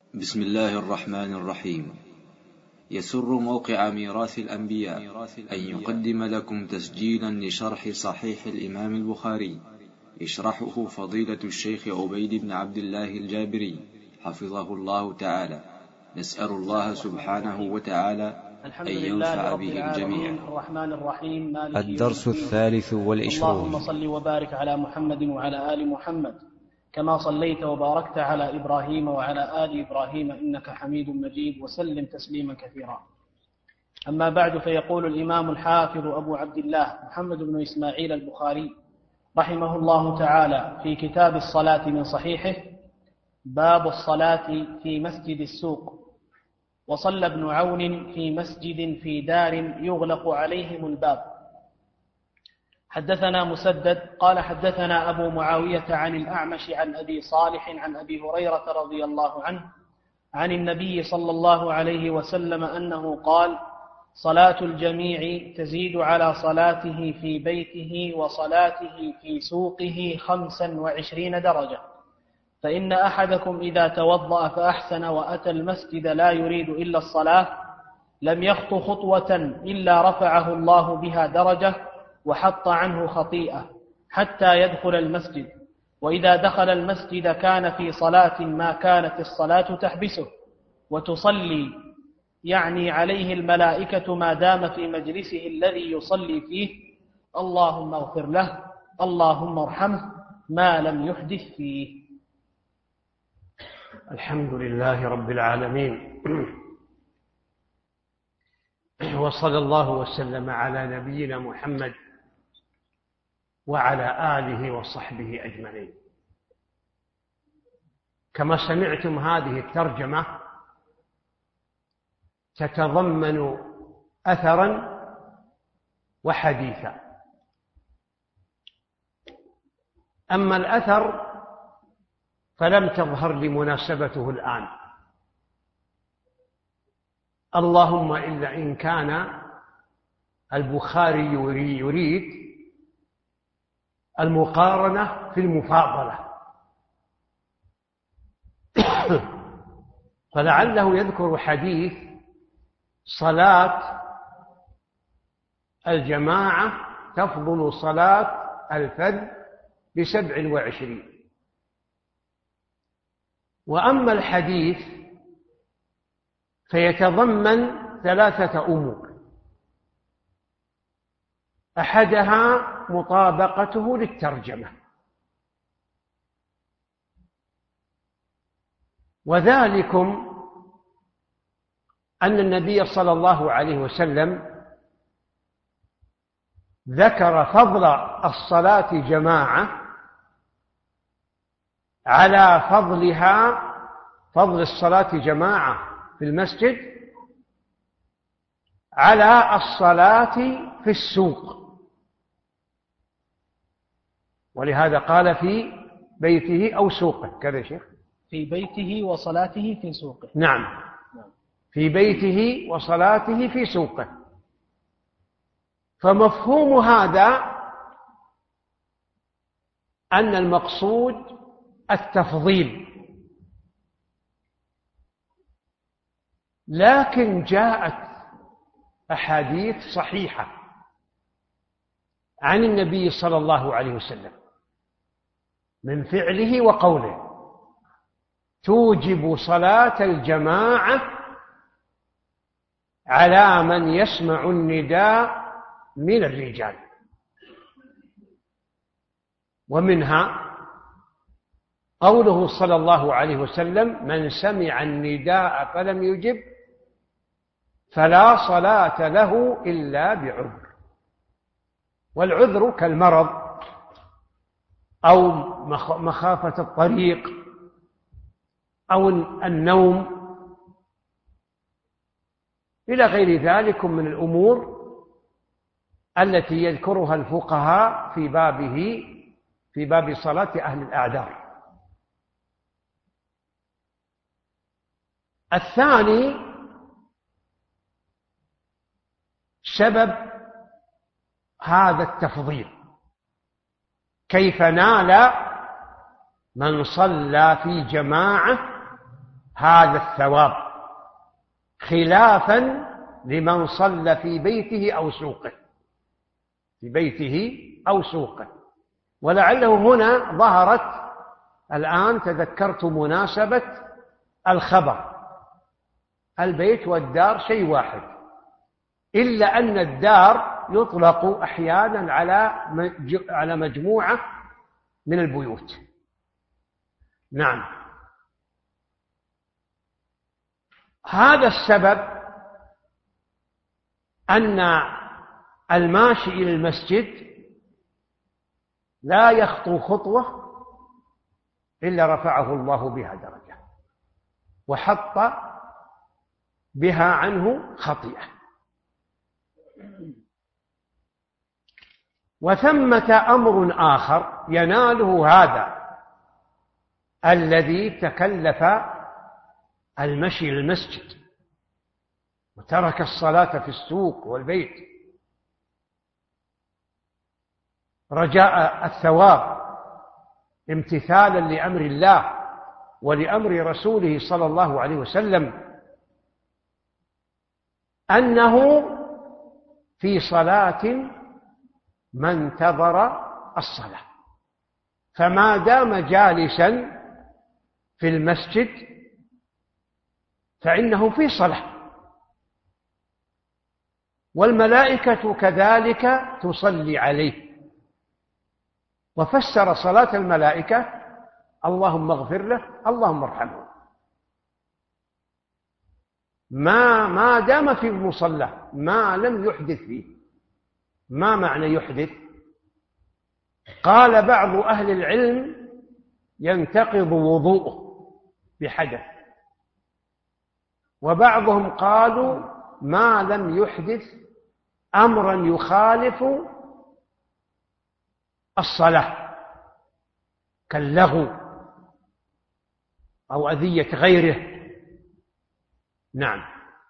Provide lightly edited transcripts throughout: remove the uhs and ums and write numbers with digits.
بسم الله الرحمن الرحيم. يسر موقع ميراث الأنبياء أن يقدم لكم تسجيلا لشرح صحيح الإمام البخاري، يشرحه فضيلة الشيخ عبيد بن عبد الله الجابري حفظه الله تعالى. نسأل الله سبحانه وتعالى أن ينفع به الجميع. الرحمن الرحيم. الدرس الثالث والعشرون. اللهم صل وبارك على محمد وعلى آل محمد كما صليت وباركت على إبراهيم وعلى آل إبراهيم إنك حميد مجيد، وسلم تسليما كثيرا. أما بعد، فيقول الإمام الحافظ أبو عبد الله محمد بن إسماعيل البخاري رحمه الله تعالى في كتاب الصلاة من صحيحه: باب الصلاة في مسجد السوق. وصلى ابن عون في مسجد في دار يغلق عليهم الباب. حدثنا مسدد قال حدثنا أبو معاوية عن الأعمش عن أبي صالح عن أبي هريرة رضي الله عنه عن النبي صلى الله عليه وسلم أنه قال: صلاة الجميع تزيد على صلاته في بيته وصلاته في سوقه 25 درجة، فإن أحدكم إذا توضأ فأحسن وأتى المسجد لا يريد إلا الصلاة لم يخط خطوة إلا رفعه الله بها درجة وحط عنه خطيئة حتى يدخل المسجد، وإذا دخل المسجد كان في صلاة ما كانت الصلاة تحبسه وتصلي يعني عليه الملائكة ما دام في مجلسه الذي يصلي فيه: اللهم اغفر له اللهم ارحمه ما لم يحدث فيه. الحمد لله رب العالمين، وصلى الله وسلم على نبينا محمد وعلى آله وصحبه أجمعين. كما سمعتم، هذه الترجمة تتضمن أثرا وحديثا. أما الأثر فلم تظهر لمناسبته الآن، اللهم إلا إن كان البخاري يريد المقارنة في المفاضلة، فلعله يذكر حديث صلاة الجماعة تفضل صلاة الفذ ب27. وأما الحديث فيتضمن 3 أمور: أحدها مطابقته للترجمة، وذلكم أن النبي صلى الله عليه وسلم ذكر فضل الصلاة جماعة على فضل الصلاة جماعة في المسجد على الصلاة في السوق، ولهذا قال في بيته أو سوقه. كذا يا شيخ؟ في بيته وصلاته في سوقه. نعم، في بيته وصلاته في سوقه. فمفهوم هذا أن المقصود التفضيل، لكن جاءت أحاديث صحيحة عن النبي صلى الله عليه وسلم من فعله وقوله توجب صلاة الجماعة على من يسمع النداء من الرجال. ومنها قوله صلى الله عليه وسلم: من سمع النداء فلم يجب فلا صلاة له إلا بعذر. والعذر كالمرض أو مخافة الطريق أو النوم إلى غير ذلك من الأمور التي يذكرها الفقهاء في باب صلاة أهل الأعذار. الثاني سبب هذا التفضيل: كيف نال من صلى في جماعة هذا الثواب، خلافا لمن صلى في بيته أو سوقه، في بيته أو سوقه. ولعله هنا ظهرت الآن تذكرت مناسبة الخبر، البيت والدار شيء واحد، إلا أن الدار يطلق أحيانا على مجموعة من البيوت. نعم، هذا السبب أن الماشي إلى المسجد لا يخطو خطوة إلا رفعه الله بها درجة وحط بها عنه خطيئة. وثمة أمر آخر يناله هذا الذي تكلف المشي للمسجد وترك الصلاة في السوق والبيت رجاء الثواب امتثالا لأمر الله ولأمر رسوله صلى الله عليه وسلم، أنه في صلاة ما انتظر الصلاة، فما دام جالسا في المسجد فإنه في صلاة، والملائكة كذلك تصلي عليه. وفسر صلاة الملائكة اللهم اغفر له اللهم ارحمه، ما دام في المصلى ما لم يحدث فيه. ما معنى يحدث؟ قال بعض أهل العلم ينتقض وضوءه بحدث، وبعضهم قالوا ما لم يحدث أمرا يخالف الصلاة كاللغو أو أذية غيره. نعم.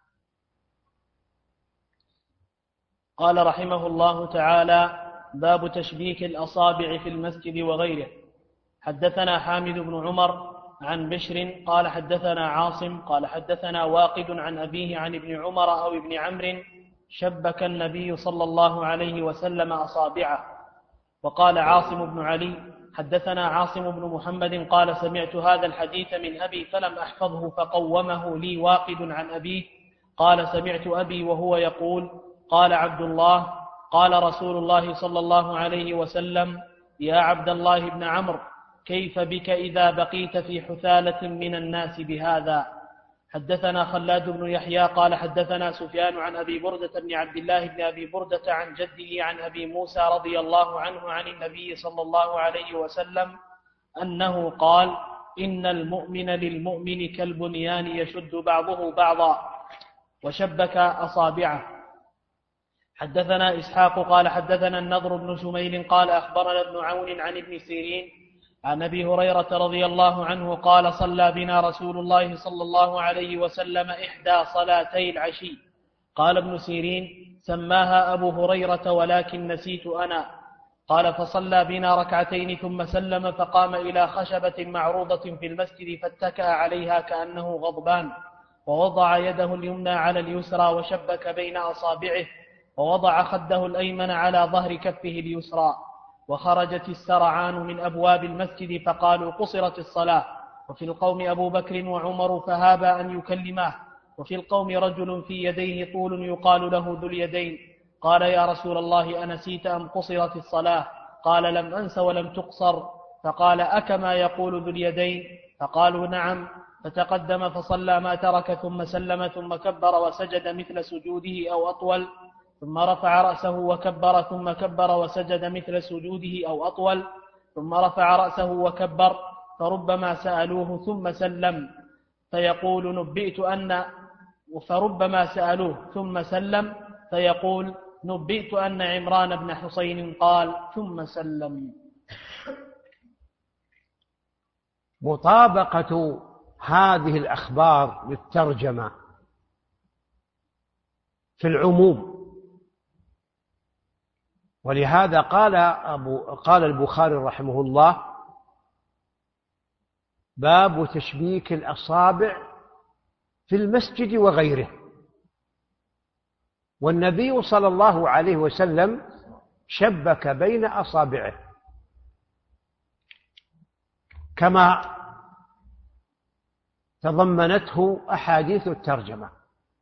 قال رحمه الله تعالى: باب تشبيك الأصابع في المسجد وغيره. حدثنا حامد بن عمر عن بشر قال حدثنا عاصم قال حدثنا واقد عن أبيه عن ابن عمر أو ابن عمرو شبك النبي صلى الله عليه وسلم أصابعه. وقال عاصم بن علي حدثنا عاصم بن محمد قال سمعت هذا الحديث من أبي فلم أحفظه فقومه لي واقد عن أبيه قال سمعت أبي وهو يقول: قال عبد الله: قال رسول الله صلى الله عليه وسلم: يا عبد الله بن عمرو، كيف بك إذا بقيت في حثالة من الناس بهذا؟ حدثنا خلاد بن يحيى قال حدثنا سفيان عن أبي بردة بن عبد الله بن أبي بردة عن جده عن أبي موسى رضي الله عنه عن النبي صلى الله عليه وسلم أنه قال: إن المؤمن للمؤمن كالبنيان يشد بعضه بعضا. وشبك أصابعه. حدثنا إسحاق قال حدثنا النضر بن شميل قال أخبرنا ابن عون عن ابن سيرين عن أبي هريرة رضي الله عنه قال: صلى بنا رسول الله صلى الله عليه وسلم إحدى صلاتي العشي. قال ابن سيرين: سماها أبو هريرة ولكن نسيت أنا. قال: فصلى بنا ركعتين ثم سلم فقام إلى خشبة معروضة في المسجد فاتكأ عليها كأنه غضبان، ووضع يده اليمنى على اليسرى وشبك بين أصابعه، ووضع خده الأيمن على ظهر كفه اليسرى. وخرجت السرعان من أبواب المسجد فقالوا: قصرت الصلاة. وفي القوم أبو بكر وعمر فهابا أن يكلماه. وفي القوم رجل في يديه طول يقال له ذو اليدين. قال: يا رسول الله، أنسيت أم قصرت الصلاة؟ قال: لم أنس ولم تقصر. فقال: أكما يقول ذو اليدين؟ فقالوا: نعم. فتقدم فصلى ما ترك ثم سلم ثم كبر وسجد مثل سجوده أو أطول، ثم رفع رأسه وكبر ثم كبر وسجد مثل سجوده أو أطول، ثم رفع رأسه وكبر، فربما سألوه ثم سلم فيقول: فربما سألوه ثم سلم فيقول: نبئت أن عمران بن حسين قال ثم سلم. مطابقة هذه الأخبار للترجمة في العموم، ولهذا قال البخاري رحمه الله: باب تشبيك الأصابع في المسجد وغيره. والنبي صلى الله عليه وسلم شبك بين أصابعه كما تضمنته أحاديث الترجمة،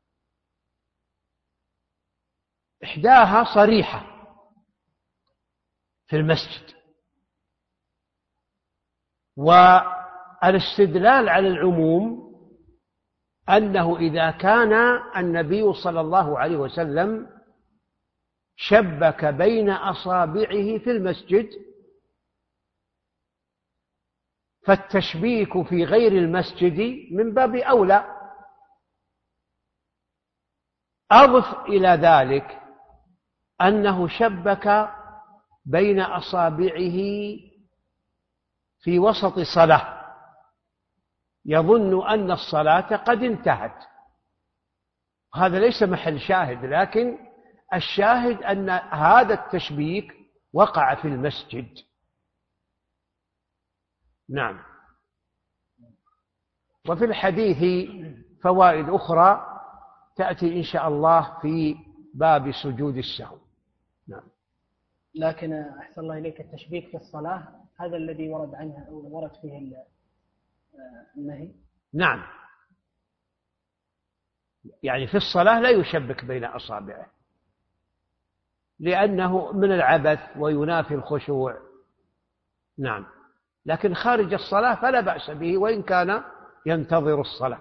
إحداها صريحة في المسجد، والاستدلال على العموم أنه إذا كان النبي صلى الله عليه وسلم شبك بين أصابعه في المسجد فالتشبيك في غير المسجد من باب أولى. أضف إلى ذلك أنه شبك بين أصابعه في وسط صلاة يظن أن الصلاة قد انتهت. هذا ليس محل شاهد، لكن الشاهد أن هذا التشبيك وقع في المسجد. نعم. وفي الحديث فوائد أخرى تأتي إن شاء الله في باب سجود السهو. نعم. لكن أحسن الله إليك، التشبيك في الصلاة هذا الذي ورد عنها أو ورد فيه النهي. نعم، يعني في الصلاة لا يشبك بين أصابعه لأنه من العبث وينافي الخشوع. نعم، لكن خارج الصلاة فلا بأس به وإن كان ينتظر الصلاة.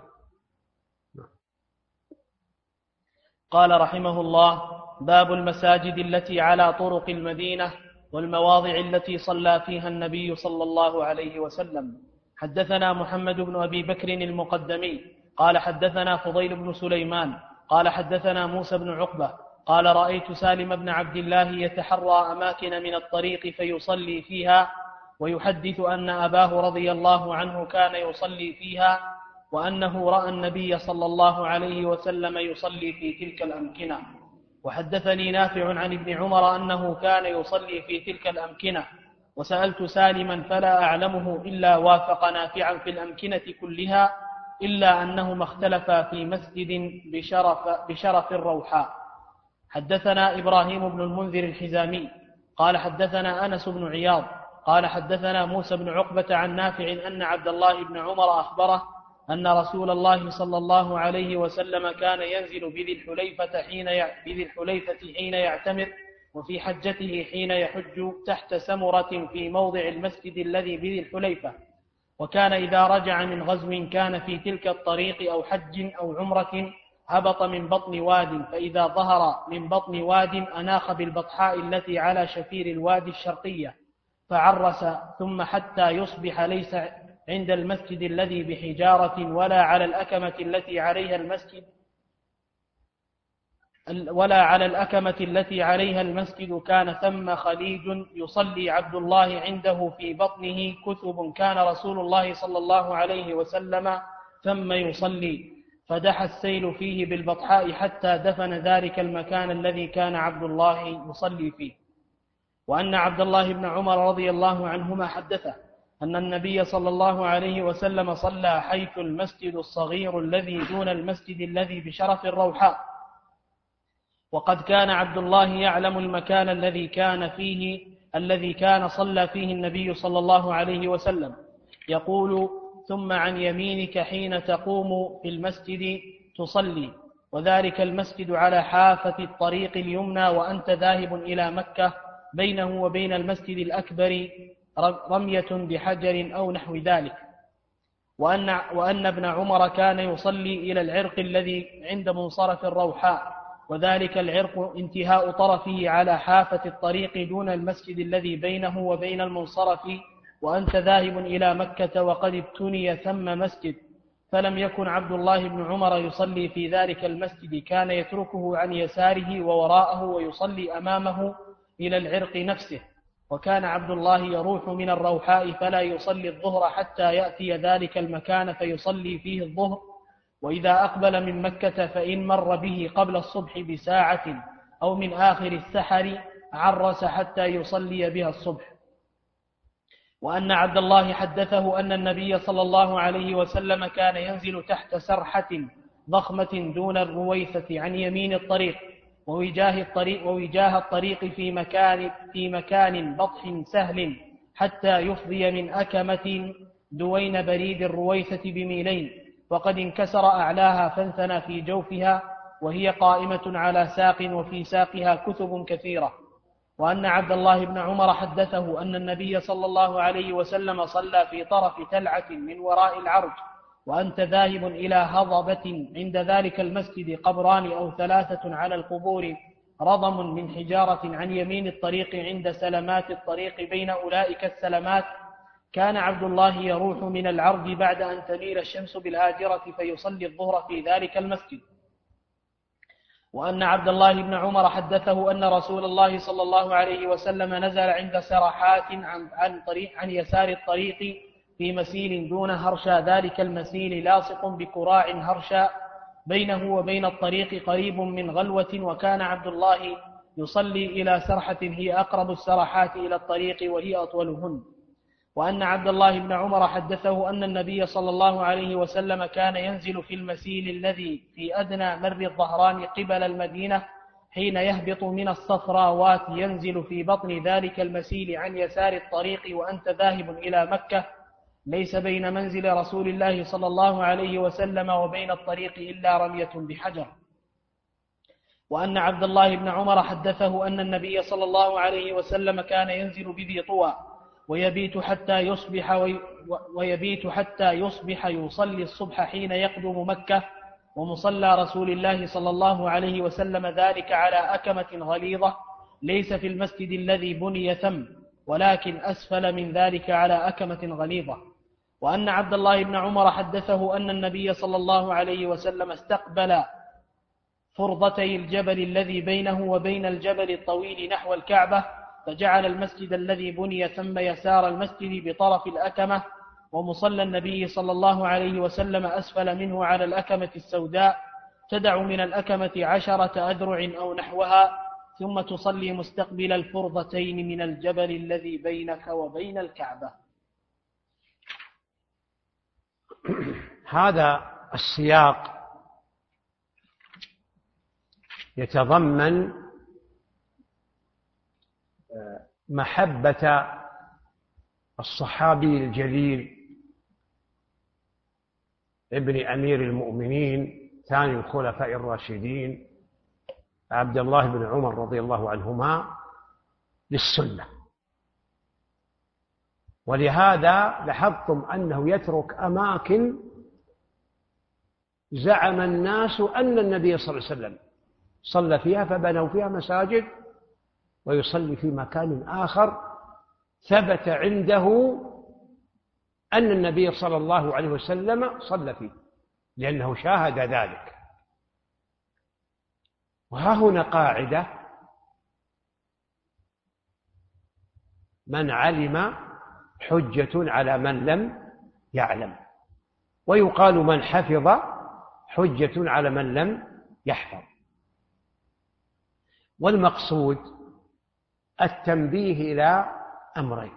قال رحمه الله: باب المساجد التي على طرق المدينة والمواضع التي صلى فيها النبي صلى الله عليه وسلم. حدثنا محمد بن أبي بكر المقدمي قال حدثنا فضيل بن سليمان قال حدثنا موسى بن عقبة قال رأيت سالم بن عبد الله يتحرى أماكن من الطريق فيصلي فيها، ويحدث أن أباه رضي الله عنه كان يصلي فيها، وأنه رأى النبي صلى الله عليه وسلم يصلي في تلك الأمكنة. وحدثني نافع عن ابن عمر أنه كان يصلي في تلك الأمكنة، وسألت سالما فلا أعلمه إلا وافق نافعا في الأمكنة كلها إلا أنهما اختلفا في مسجد بشرف الروحاء. حدثنا إبراهيم بن المنذر الحزامي قال حدثنا أنس بن عياض قال حدثنا موسى بن عقبة عن نافع أن عبد الله بن عمر أخبره أن رسول الله صلى الله عليه وسلم كان ينزل بذي الحليفة حين يعتمر، وفي حجته حين يحج تحت سمرة في موضع المسجد الذي بذي الحليفة. وكان إذا رجع من غزو كان في تلك الطريق أو حج أو عمرة هبط من بطن واد، فإذا ظهر من بطن واد أناخ بالبطحاء التي على شفير الوادي الشرقية فعرس، ثم حتى يصبح ليس عند المسجد الذي بحجارة ولا على الأكمة التي عليها المسجد كان ثم خليج يصلي عبد الله عنده في بطنه كثب كان رسول الله صلى الله عليه وسلم ثم يصلي، فدحى السيل فيه بالبطحاء حتى دفن ذلك المكان الذي كان عبد الله يصلي فيه. وأن عبد الله بن عمر رضي الله عنهما حدثه أن النبي صلى الله عليه وسلم صلى حيث المسجد الصغير الذي دون المسجد الذي بشرف الروحاء، وقد كان عبد الله يعلم المكان الذي كان صلى فيه النبي صلى الله عليه وسلم، يقول: ثم عن يمينك حين تقوم في المسجد تصلي، وذلك المسجد على حافة الطريق اليمنى وأنت ذاهب إلى مكة، بينه وبين المسجد الأكبر رمية بحجر أو نحو ذلك. وأن ابن عمر كان يصلي إلى العرق الذي عند منصرف الروحاء، وذلك العرق انتهاء طرفه على حافة الطريق دون المسجد الذي بينه وبين المنصرف، وأنت ذاهب إلى مكة وقد ابتني ثم مسجد. فلم يكن عبد الله بن عمر يصلي في ذلك المسجد، كان يتركه عن يساره ووراءه ويصلي أمامه إلى العرق نفسه. وكان عبد الله يروح من الروحاء فلا يصلي الظهر حتى يأتي ذلك المكان فيصلي فيه الظهر، وإذا أقبل من مكة فإن مر به قبل الصبح بساعة أو من آخر السحر عرس حتى يصلي بها الصبح. وأن عبد الله حدثه أن النبي صلى الله عليه وسلم كان ينزل تحت سرحة ضخمة دون الرويثة عن يمين الطريق، ووجاه الطريق في مكان بطح سهل، حتى يفضي من أكمة دوين بريد الرويثة بميلين، وقد انكسر أعلاها فانثنى في جوفها، وهي قائمة على ساق، وفي ساقها كثب كثيرة. وأن عبد الله بن عمر حدثه أن النبي صلى الله عليه وسلم صلى في طرف تلعة من وراء العرج، وأنت ذاهب إلى هضبة عند ذلك المسجد قبران أو 3 على القبور، رضم من حجارة عن يمين الطريق عند سلمات الطريق بين أولئك السلمات. كان عبد الله يروح من العرج بعد أن تميل الشمس بالهاجرة فيصلي الظهر في ذلك المسجد. وأن عبد الله بن عمر حدثه أن رسول الله صلى الله عليه وسلم نزل عند سرحات عن يسار الطريق في مسيل دون هرشا، ذلك المسيل لاصق بكراع هرشا بينه وبين الطريق قريب من غلوة، وكان عبد الله يصلي إلى سرحة هي أقرب السرحات إلى الطريق وهي أطولهن. وأن عبد الله بن عمر حدثه أن النبي صلى الله عليه وسلم كان ينزل في المسيل الذي في أدنى مر الظهران قبل المدينة حين يهبط من الصفراوات، ينزل في بطن ذلك المسيل عن يسار الطريق وأنت ذاهب إلى مكة، ليس بين منزل رسول الله صلى الله عليه وسلم وبين الطريق إلا رمية بحجر. وأن عبد الله بن عمر حدثه أن النبي صلى الله عليه وسلم كان ينزل بذي طوى ويبيت حتى يصبح يصلي الصبح حين يقدم مكة، ومصلى رسول الله صلى الله عليه وسلم ذلك على أكمة غليظة ليس في المسجد الذي بني ثم، ولكن أسفل من ذلك على أكمة غليظة. وأن عبد الله بن عمر حدثه أن النبي صلى الله عليه وسلم استقبل فرضتي الجبل الذي بينه وبين الجبل الطويل نحو الكعبة، فجعل المسجد الذي بني ثم يسار المسجد بطرف الأكمة، ومصلى النبي صلى الله عليه وسلم أسفل منه على الأكمة السوداء، تدع من الأكمة 10 أذرع أو نحوها، ثم تصلي مستقبل الفرضتين من الجبل الذي بينك وبين الكعبة. هذا السياق يتضمن محبة الصحابي الجليل ابن أمير المؤمنين ثاني الخلفاء الراشدين عبد الله بن عمر رضي الله عنهما للسنة، ولهذا لاحظتم أنه يترك أماكن زعم الناس أن النبي صلى الله عليه وسلم صلى فيها فبنوا فيها مساجد، ويصلي في مكان آخر ثبت عنده أن النبي صلى الله عليه وسلم صلى فيه لأنه شاهد ذلك. وها هنا قاعدة: من علم حجة على من لم يعلم، ويقال من حفظ حجة على من لم يحفظ. والمقصود التنبيه إلى أمرين: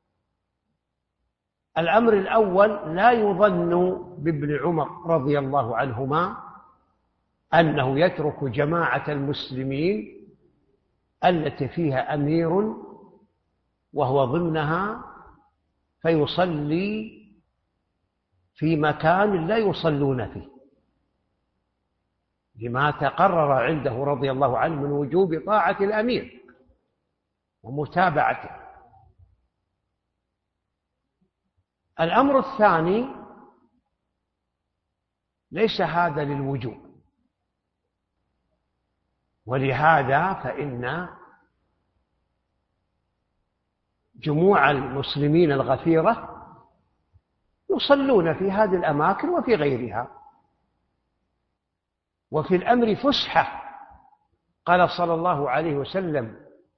الأمر الأول، لا يظن بابن عمر رضي الله عنهما أنه يترك جماعة المسلمين التي فيها أمير وهو ضمنها فيصلي في مكان لا يصلون فيه، لما تقرر عنده رضي الله عنه من وجوب طاعة الأمير ومتابعته. الأمر الثاني، ليس هذا للوجوب، ولهذا فإن جموع المسلمين الغفيرة يصلون في هذه الأماكن وفي غيرها، وفي الأمر فسحة. قال صلى الله عليه وسلم: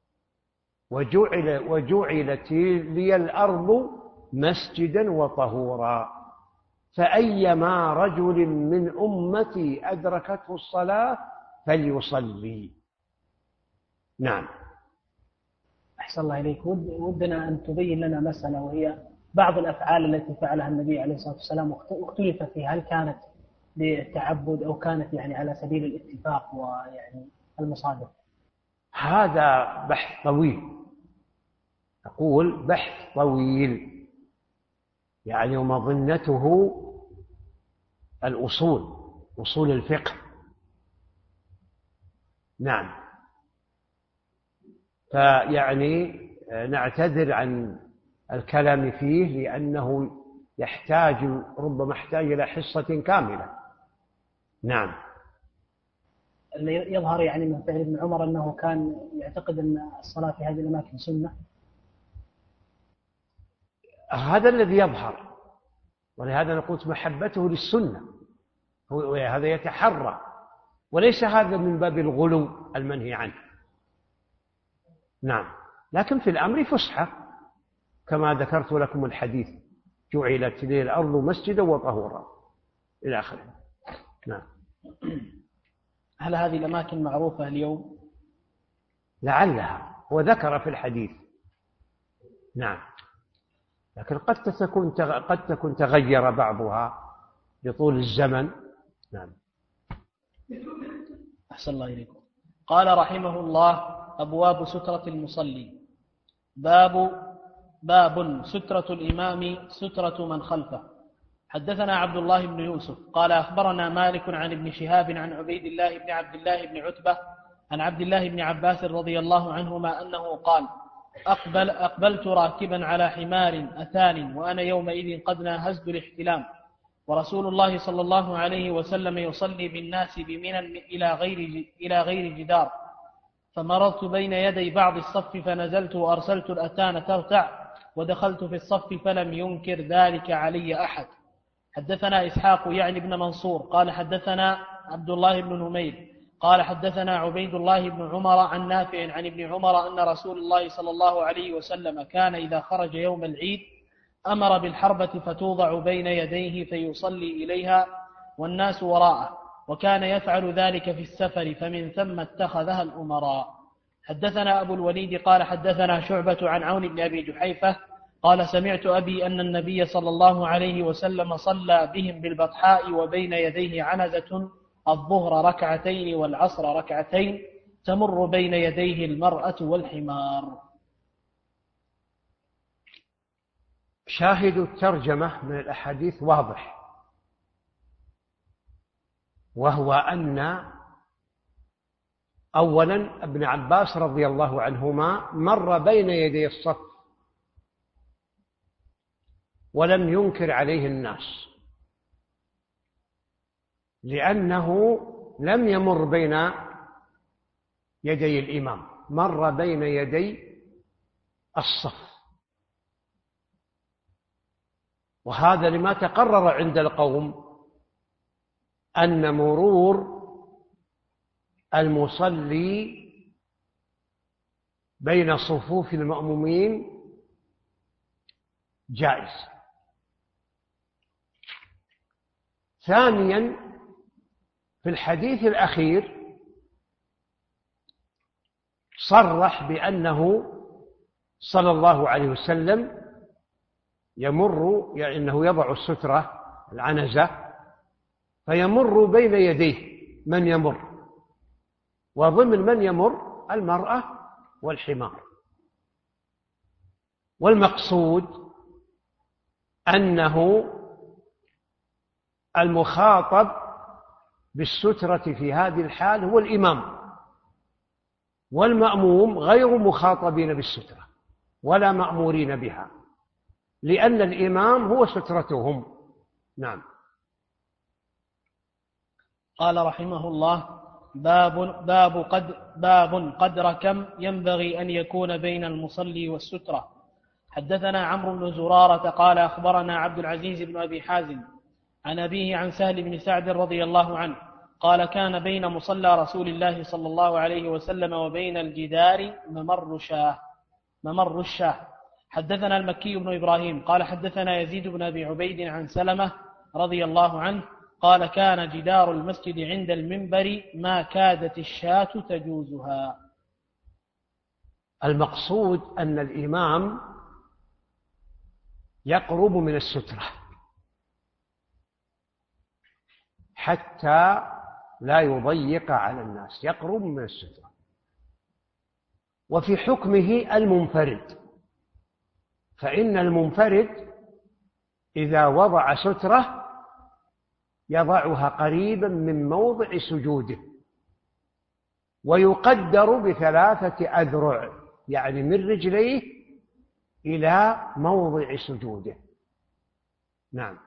وجعلت لي الأرض مسجدا وطهورا، فأيما رجل من أمتي أدركته الصلاة فليصلي. نعم. أحسن الله إليك. ودنا أن تبين لنا مسألة، وهي بعض الأفعال التي فعلها النبي عليه الصلاة والسلام واختلف فيها، هل كانت بالتعبد أو كانت يعني على سبيل الاتفاق ويعني المصادر؟ هذا بحث طويل، أقول بحث طويل، يعني ومظنته الأصول، أصول الفقه. نعم. فيعني نعتذر عن الكلام فيه لأنه يحتاج، ربما يحتاج إلى حصة كاملة. نعم. يظهر يعني من فعل ابن عمر أنه كان يعتقد أن الصلاة في هذه الأماكن سنة. هذا الذي يظهر، ولهذا نقول محبته للسنة، هذا يتحرى، وليس هذا من باب الغلو المنهي عنه. نعم. لكن في الأمر فسحة، كما ذكرت لكم الحديث: جعلت لي الأرض مسجدا وطهورا إلى آخره. نعم. هل هذه الأماكن معروفة اليوم؟ لعلها، هو ذكر في الحديث. نعم. لكن قد تكون تغير بعضها لطول الزمن. نعم. أحسن الله إليكم. قال رحمه الله: أبواب سترة المصلي. باب سترة الإمام سترة من خلفه. حدثنا عبد الله بن يوسف قال أخبرنا مالك عن ابن شهاب عن عبيد الله بن عبد الله بن عتبة عن عبد الله بن عباس رضي الله عنهما أنه قال: أقبلت راكبا على حمار أتان وأنا يومئذ قد ناهزت الاحتلام، ورسول الله صلى الله عليه وسلم يصلي بالناس بمنى إلى غير جدار، فمررت بين يدي بعض الصف فنزلت وأرسلت الأتان ترتع، ودخلت في الصف فلم ينكر ذلك علي أحد. حدثنا إسحاق يعني بن منصور قال حدثنا عبد الله بن نمير قال حدثنا عبيد الله بن عمر عن نافع عن ابن عمر أن رسول الله صلى الله عليه وسلم كان إذا خرج يوم العيد أمر بالحربة فتوضع بين يديه فيصلي إليها والناس وراءه، وكان يفعل ذلك في السفر، فمن ثم اتخذها الأمراء. حدثنا أبو الوليد قال حدثنا شعبة عن عون بن أبي جحيفة قال سمعت أبي أن النبي صلى الله عليه وسلم صلى بهم بالبطحاء وبين يديه عنزة الظهر ركعتين والعصر ركعتين تمر بين يديه المرأة والحمار. شاهد الترجمة من الأحاديث واضح، وهو أن أولا ابن عباس رضي الله عنهما مر بين يدي الصف ولم ينكر عليه الناس، لأنه لم يمر بين يدي الإمام، مر بين يدي الصف، وهذا لما تقرر عند القوم أن مرور المصلي بين صفوف المأمومين جائز. ثانيا، في الحديث الأخير صرح بأنه صلى الله عليه وسلم يمر، يعني أنه يضع السترة العنزة فيمر بين يديه من يمر، وضمن من يمر المرأة والحمار. والمقصود أنه المخاطب بالسترة في هذه الحال هو الإمام، والمأموم غير مخاطبين بالسترة ولا مأمورين بها، لأن الإمام هو سترتهم. نعم. قال رحمه الله: باب قدر كم ينبغي أن يكون بين المصلي والسترة. حدثنا عمرو بن زرارة قال أخبرنا عبد العزيز بن أبي حازم عن أبيه عن سهل بن سعد رضي الله عنه قال كان بين مصلى رسول الله صلى الله عليه وسلم وبين الجدار ممر الشاه. حدثنا المكي بن إبراهيم قال حدثنا يزيد بن أبي عبيد عن سلمة رضي الله عنه قال كان جدار المسجد عند المنبر ما كادت الشاة تجوزها. المقصود أن الإمام يقرب من السترة حتى لا يضيق على الناس، يقرب من السترة. وفي حكمه المنفرد، فإن المنفرد إذا وضع سترة يضعها قريبا من موضع سجوده، ويقدر ب3 أذرع، يعني من رجليه إلى موضع سجوده. نعم.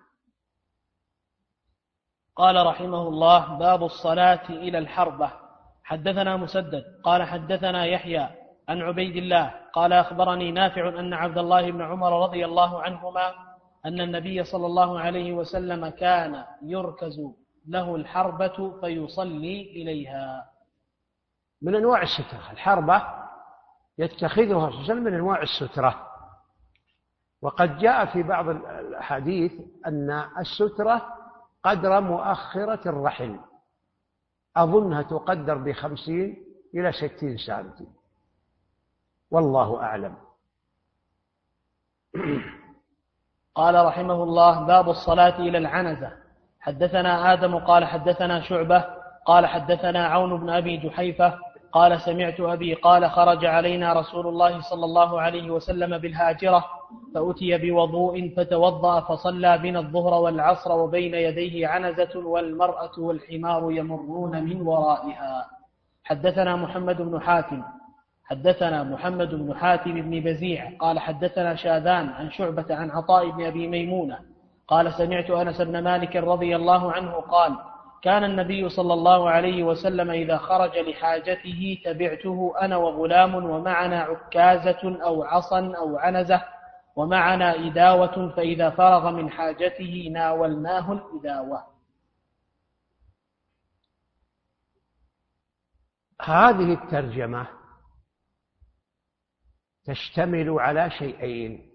قال رحمه الله: باب الصلاة إلى الحربة. حدثنا مسدد قال حدثنا يحيى عن عبيد الله قال أخبرني نافع أن عبد الله بن عمر رضي الله عنهما أن النبي صلى الله عليه وسلم كان يركز له الحربة فيصلي إليها. من أنواع السترة الحربة، يتخذها صلى الله عليه وسلم من أنواع السترة. وقد جاء في بعض الأحاديث أن السترة قدر مؤخرة الرحل، أظنها تقدر ب50 إلى 60 سنتي، والله أعلم. قال رحمه الله: باب الصلاة إلى العنزة. حدثنا آدم قال حدثنا شعبة قال حدثنا عون بن أبي جحيفة قال سمعت أبي قال خرج علينا رسول الله صلى الله عليه وسلم بالهاجرة فأتي بوضوء فتوضأ فصلى بنا الظهر والعصر وبين يديه عنزة والمرأة والحمار يمرون من ورائها. حدثنا محمد بن حاتم بن بزيع قال حدثنا شاذان عن شعبة عن عطاء بن أبي ميمونة قال سمعت أنس بن مالك رضي الله عنه قال: كان النبي صلى الله عليه وسلم إذا خرج لحاجته تبعته أنا وغلام ومعنا عكازة أو عصا أو عنزة ومعنا إداوة، فإذا فرغ من حاجته ناولناه الإداوة. هذه الترجمة تشتمل على شيئين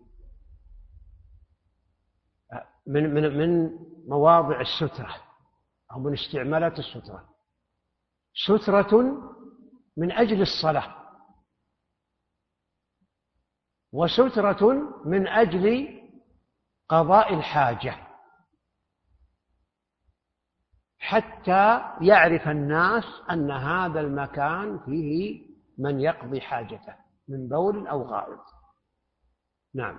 من مواضع السترة أو من استعمالات السترة: سترة من أجل الصلاة، وسترة من أجل قضاء الحاجة، حتى يعرف الناس أن هذا المكان فيه من يقضي حاجته من بول أو غائط. نعم.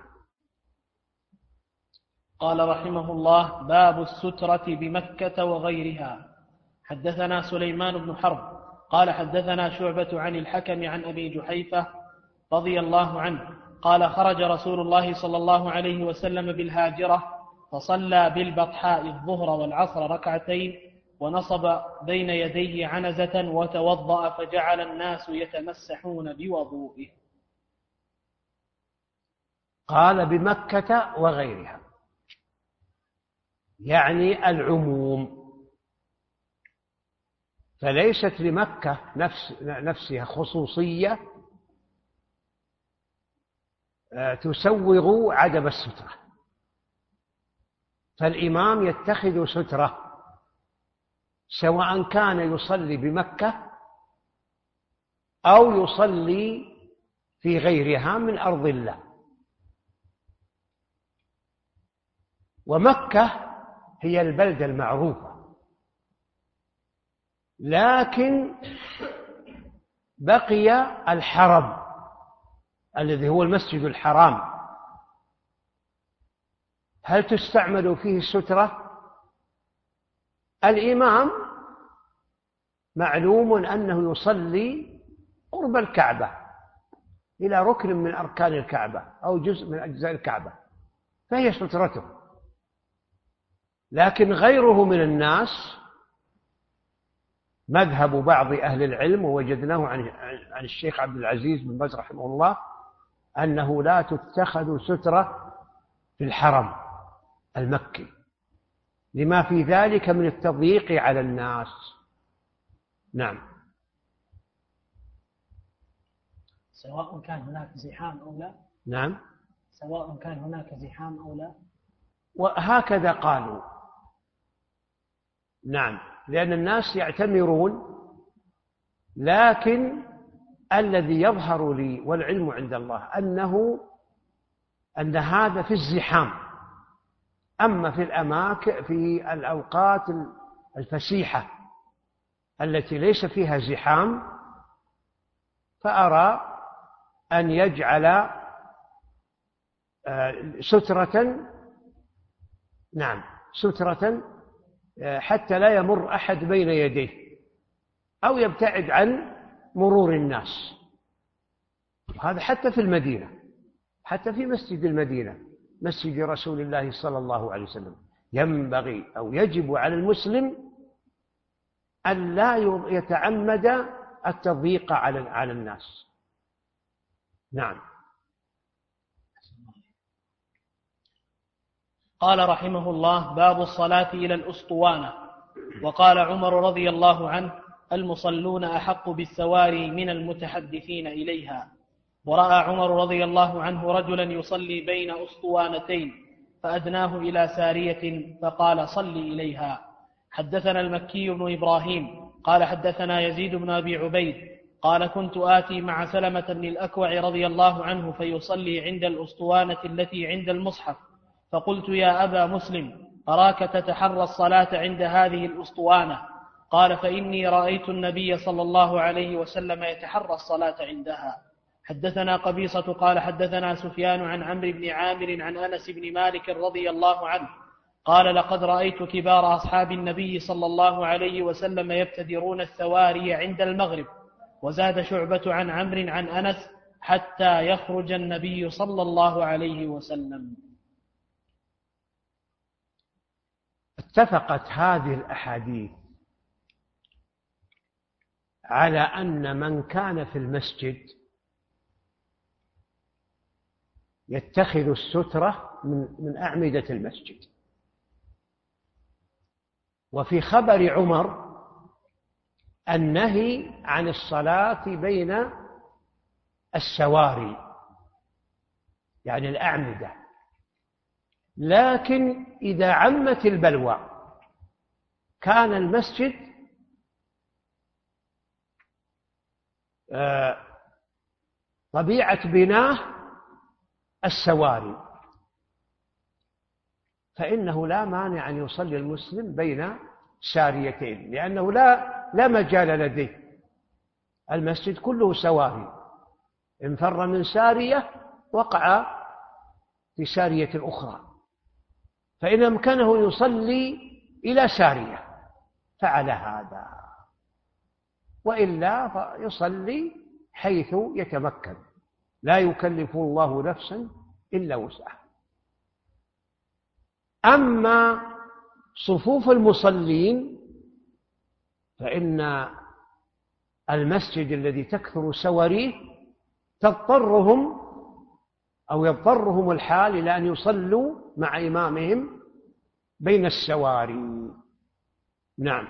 قال رحمه الله: باب السترة بمكة وغيرها. حدثنا سليمان بن حرب قال حدثنا شعبة عن الحكم عن أبي جحيفة رضي الله عنه قال: خرج رسول الله صلى الله عليه وسلم بالهاجرة فصلى بالبطحاء الظهر والعصر ركعتين ونصب بين يديه عنزة وتوضأ فجعل الناس يتمسحون بوضوئه. قال بمكة وغيرها، يعني العموم، فليست لمكة نفسها خصوصية تسوغ عدم السترة، فالإمام يتخذ سترة سواء كان يصلي بمكة أو يصلي في غيرها من أرض الله. ومكة هي البلدة المعروفة، لكن بقي الحرم الذي هو المسجد الحرام، هل تستعمل فيه السترة؟ الإمام معلوم أنه يصلي قرب الكعبة إلى ركن من أركان الكعبة أو جزء من أجزاء الكعبة، فهي سترته. لكن غيره من الناس، مذهب بعض أهل العلم ووجدناه عن الشيخ عبد العزيز بن باز رحمه الله، أنه لا تتخذ سترة في الحرم المكي لما في ذلك من التضييق على الناس. نعم. سواء كان هناك زحام أو لا. نعم. سواء كان هناك زحام أو لا. وهكذا قالوا. نعم، لأن الناس يعتمرون، لكن الذي يظهر لي والعلم عند الله أن هذا في الزحام. أما في الأماكن في الأوقات الفسيحة التي ليس فيها زحام، فأرى أن يجعل سترة، نعم سترة، حتى لا يمر أحد بين يديه أو يبتعد عن مرور الناس. هذا حتى في المدينة، حتى في مسجد المدينة، مسجد رسول الله صلى الله عليه وسلم، ينبغي أو يجب على المسلم أن لا يتعمد التضييق على الناس. نعم. قال رحمه الله: باب الصلاة إلى الأسطوانة. وقال عمر رضي الله عنه: المصلون أحق بالسواري من المتحدثين إليها. ورأى عمر رضي الله عنه رجلا يصلي بين أسطوانتين فأدناه إلى سارية فقال: صل إليها. حدثنا المكي بن إبراهيم قال حدثنا يزيد بن أبي عبيد قال: كنت آتي مع سلمة بن الأكوع رضي الله عنه فيصلي عند الأسطوانة التي عند المصحف، فقلت: يا أبا مسلم، أراك تتحرى الصلاة عند هذه الأسطوانة. قال: فإني رأيت النبي صلى الله عليه وسلم يتحرى الصلاة عندها. حدثنا قبيصة قال حدثنا سفيان عن عمرو بن عامر عن أنس بن مالك رضي الله عنه قال: لقد رأيت كبار أصحاب النبي صلى الله عليه وسلم يبتدرون الثواري عند المغرب. وزاد شعبة عن عمرو عن أنس: حتى يخرج النبي صلى الله عليه وسلم. اتفقت هذه الأحاديث على أن من كان في المسجد يتخذ السترة من أعمدة المسجد. وفي خبر عمر النهي عن الصلاة بين السواري، يعني الأعمدة. لكن إذا عمت البلوى كان المسجد طبيعة بناه السواري، فإنه لا مانع أن يصلي المسلم بين ساريتين، لأنه لا مجال لديه. المسجد كله سواري، إن فر من سارية وقع في سارية أخرى، فإن أمكنه يصلي إلى سارية فعل هذا، وإلا فيصلي حيث يتمكن، لا يكلف الله نفسا إلا وسعها. أما صفوف المصلين فإن المسجد الذي تكثر سواريه يضطرهم الحال إلى أن يصلوا مع إمامهم بين السواري. نعم،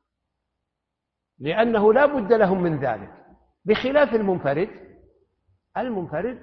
لأنه لا بد لهم من ذلك، بخلاف المنفرد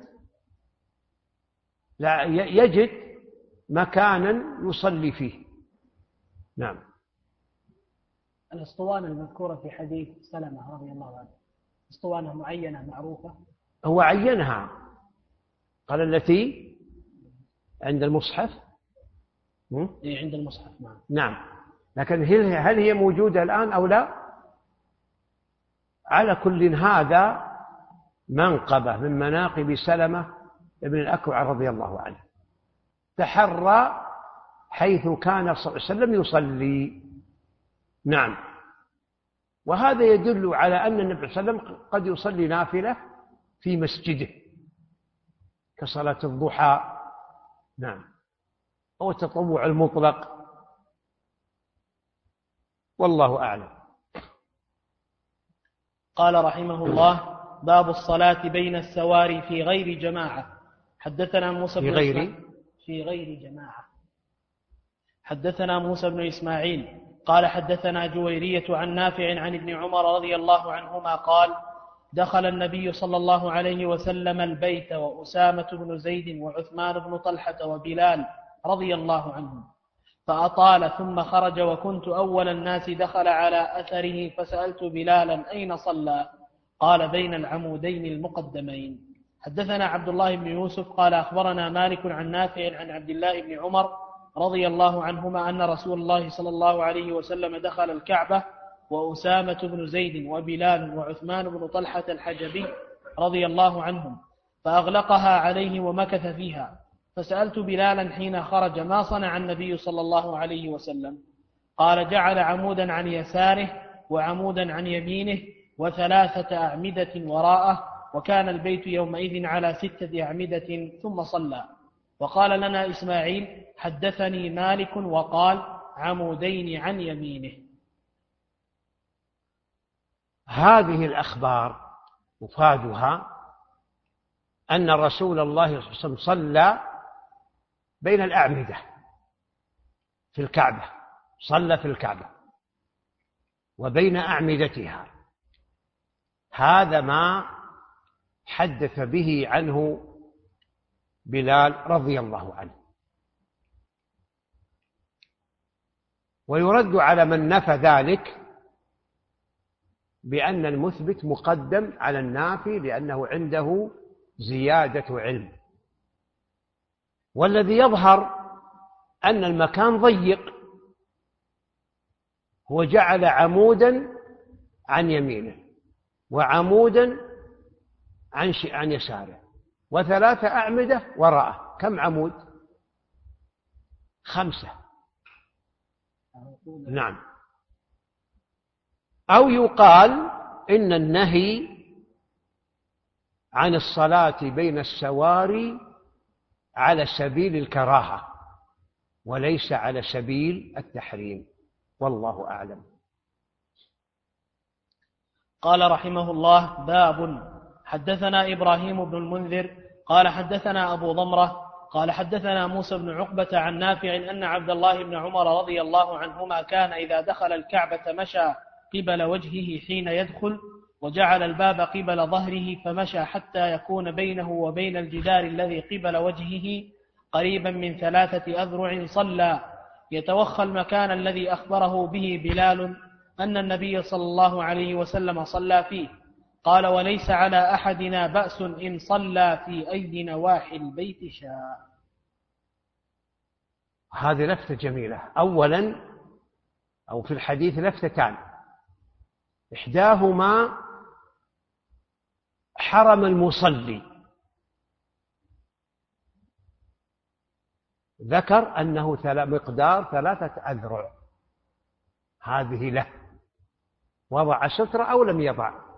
لا يجد مكانا يصلي فيه. نعم. الأسطوانة المذكورة في حديث سلمة رضي الله عنه أسطوانة معينة معروفة؟ هو عينها، قال التي عند المصحف. عند المصحف. نعم، لكن هل هي موجودة الآن أو لا؟ على كل هذا منقبة من مناقب سلمة بن الأكوع رضي الله عنه، تحرى حيث كان صلى الله عليه وسلم يصلي. نعم، وهذا يدل على أن النبي صلى الله عليه وسلم قد يصلي نافلة في مسجده كصلاة الضحى، نعم، أو التطوع المطلق، والله أعلم. قال رحمه الله: باب الصلاة بين السواري في غير جماعة. حدثنا موسى بن في غير جماعة. حدثنا موسى بن إسماعيل قال حدثنا جويرية عن نافع عن ابن عمر رضي الله عنهما قال: دخل النبي صلى الله عليه وسلم البيت وأسامة بن زيد وعثمان بن طلحة وبلال رضي الله عنهم، فأطال ثم خرج، وكنت أول الناس دخل على أثره، فسألت بلالا: أين صلى؟ قال: بين العمودين المقدمين. حدثنا عبد الله بن يوسف قال أخبرنا مالك عن نافع عن عبد الله بن عمر رضي الله عنهما أن رسول الله صلى الله عليه وسلم دخل الكعبة وأسامة بن زيد وبلال وعثمان بن طلحة الحجبي رضي الله عنهم، فأغلقها عليه ومكث فيها. فسألت بلالا حين خرج ما صنع النبي صلى الله عليه وسلم؟ قال: جعل عمودا عن يساره وعمودا عن يمينه وثلاثة أعمدة وراءه، وكان البيت يومئذ على 6 أعمدة ثم صلى. وقال لنا إسماعيل: حدثني مالك وقال: عمودين عن يمينه. هذه الأخبار مفادها أن رسول الله صلى الله عليه وسلم صلى بين الأعمدة في الكعبة، صلى في الكعبة وبين أعمدتها. هذا ما حدث به عنه بلال رضي الله عنه. ويرد على من نفى ذلك بأن المثبت مقدم على النافي لأنه عنده زيادة علم. والذي يظهر أن المكان ضيق، هو جعل عمودا عن يمينه وعمودا عن يساره وثلاثة أعمدة وراءه. كم عمود؟ 5. نعم. أو يقال إن النهي عن الصلاة بين السواري على سبيل الكراهة وليس على سبيل التحريم، والله أعلم. قال رحمه الله: باب. حدثنا إبراهيم بن المنذر قال حدثنا أبو ضمرة قال حدثنا موسى بن عقبة عن نافع أن عبد الله بن عمر رضي الله عنهما كان إذا دخل الكعبة مشى قبل وجهه حين يدخل، وجعل الباب قبل ظهره، فمشى حتى يكون بينه وبين الجدار الذي قبل وجهه قريبا من 3 أذرع. صلى يتوخى المكان الذي أخبره به بلال أن النبي صلى الله عليه وسلم صلى فيه. قال: وليس على أحدنا بأس إن صلى في أي نواحي البيت شاء. هذه لفتة جميلة. أولا، أو في الحديث لفتتان، إحداهما حرم المصلي، ذكر أنه مقدار 3 أذرع، هذه له، وضع سترة أو لم يضع،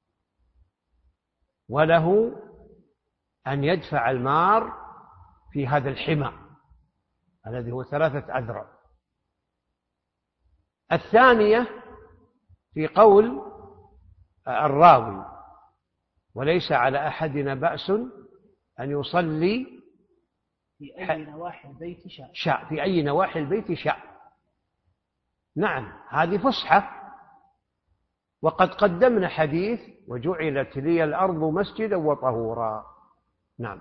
وله أن يدفع المار في هذا الحمى الذي هو 3 أذرع. الثانية في قول الراوي: وليس على أحدنا بأس أن يصلي في أي نواحي البيت شاء، في أي نواحي البيت شاء. نعم، هذه فسحة. وقد قدمنا حديث: وجعلت لي الأرض مسجدا وطهورا. نعم.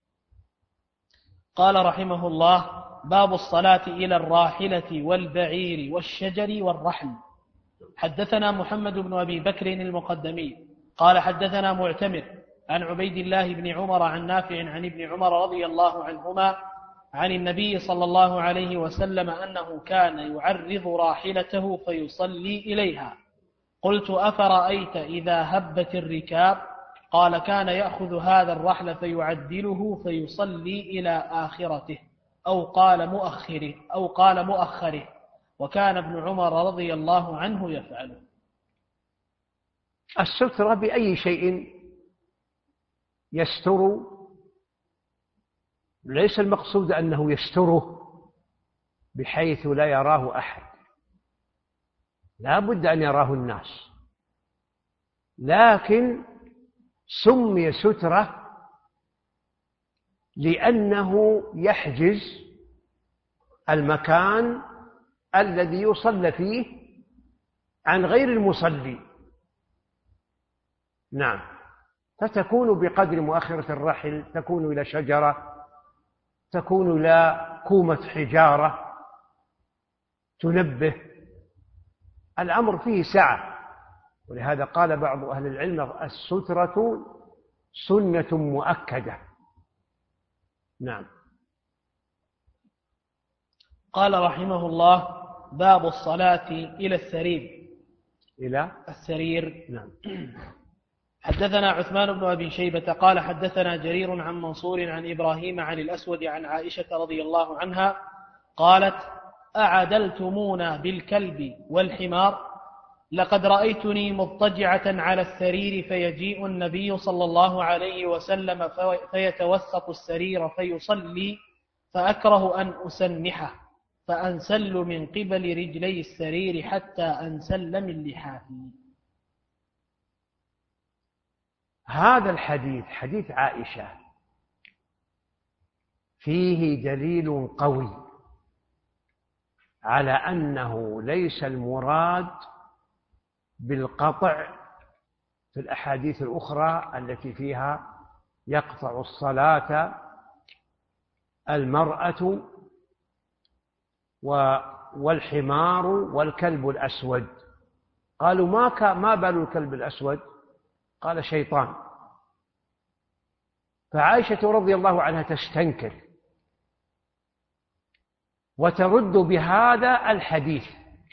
قال رحمه الله: باب الصلاة إلى الراحلة والبعير والشجر والرحل. حدثنا محمد بن أبي بكر المقدمي قال حدثنا معتمر عن عبيد الله بن عمر عن نافع عن ابن عمر رضي الله عنهما عن النبي صلى الله عليه وسلم أنه كان يعرض راحلته فيصلي إليها. قلت: أفرأيت إذا هبت الركاب؟ قال: كان يأخذ هذا الرحل فيعدله فيصلي إلى آخرته أو قال مؤخره، وكان ابن عمر رضي الله عنه يفعله. السترة بأي شيء يستر، ليس المقصود أنه يستره بحيث لا يراه أحد، لا بد أن يراه الناس، لكن سمي سترة لأنه يحجز المكان الذي يصلى فيه عن غير المصلي. نعم، فتكون بقدر مؤخرة الرحل، تكون إلى شجرة، تكون إلى كومة حجارة تنبه. الأمر فيه سعة، ولهذا قال بعض أهل العلم: السترة سنة مؤكدة. نعم. قال رحمه الله: باب الصلاة إلى السرير. إلى السرير. نعم. حدثنا عثمان بن أبي شيبة قال حدثنا جرير عن منصور عن إبراهيم عن الأسود عن عائشة رضي الله عنها قالت: أعدلتمونا بالكلب والحمار؟ لقد رأيتني مضطجعة على السرير فيجيء النبي صلى الله عليه وسلم فيتوسط السرير فيصلي، فأكره أن أسنحه، فأنسل من قبل رجلي السرير حتى أنسل من لحافي. هذا الحديث حديث عائشة فيه دليل قوي على أنه ليس المراد بالقطع في الأحاديث الأخرى التي فيها يقطع الصلاة المرأة والحمار والكلب الأسود. قالوا ما بال الكلب الأسود؟ قال: شيطان. فعائشة رضي الله عنها تستنكر وترد بهذا الحديث،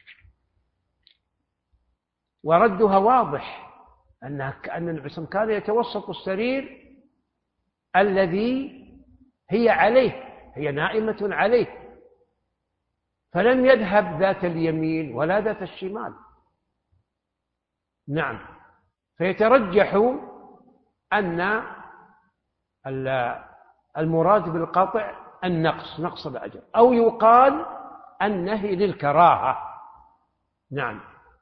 وردها واضح أن النبي صلى الله عليه وسلم كان يتوسط السرير الذي هي عليه، هي نائمة عليه، فلم يذهب ذات اليمين ولا ذات الشمال. نعم. فيترجح أن المراد بالقطع النقص، نقص الأجر، أو يقال النهي للكراهة. نعم.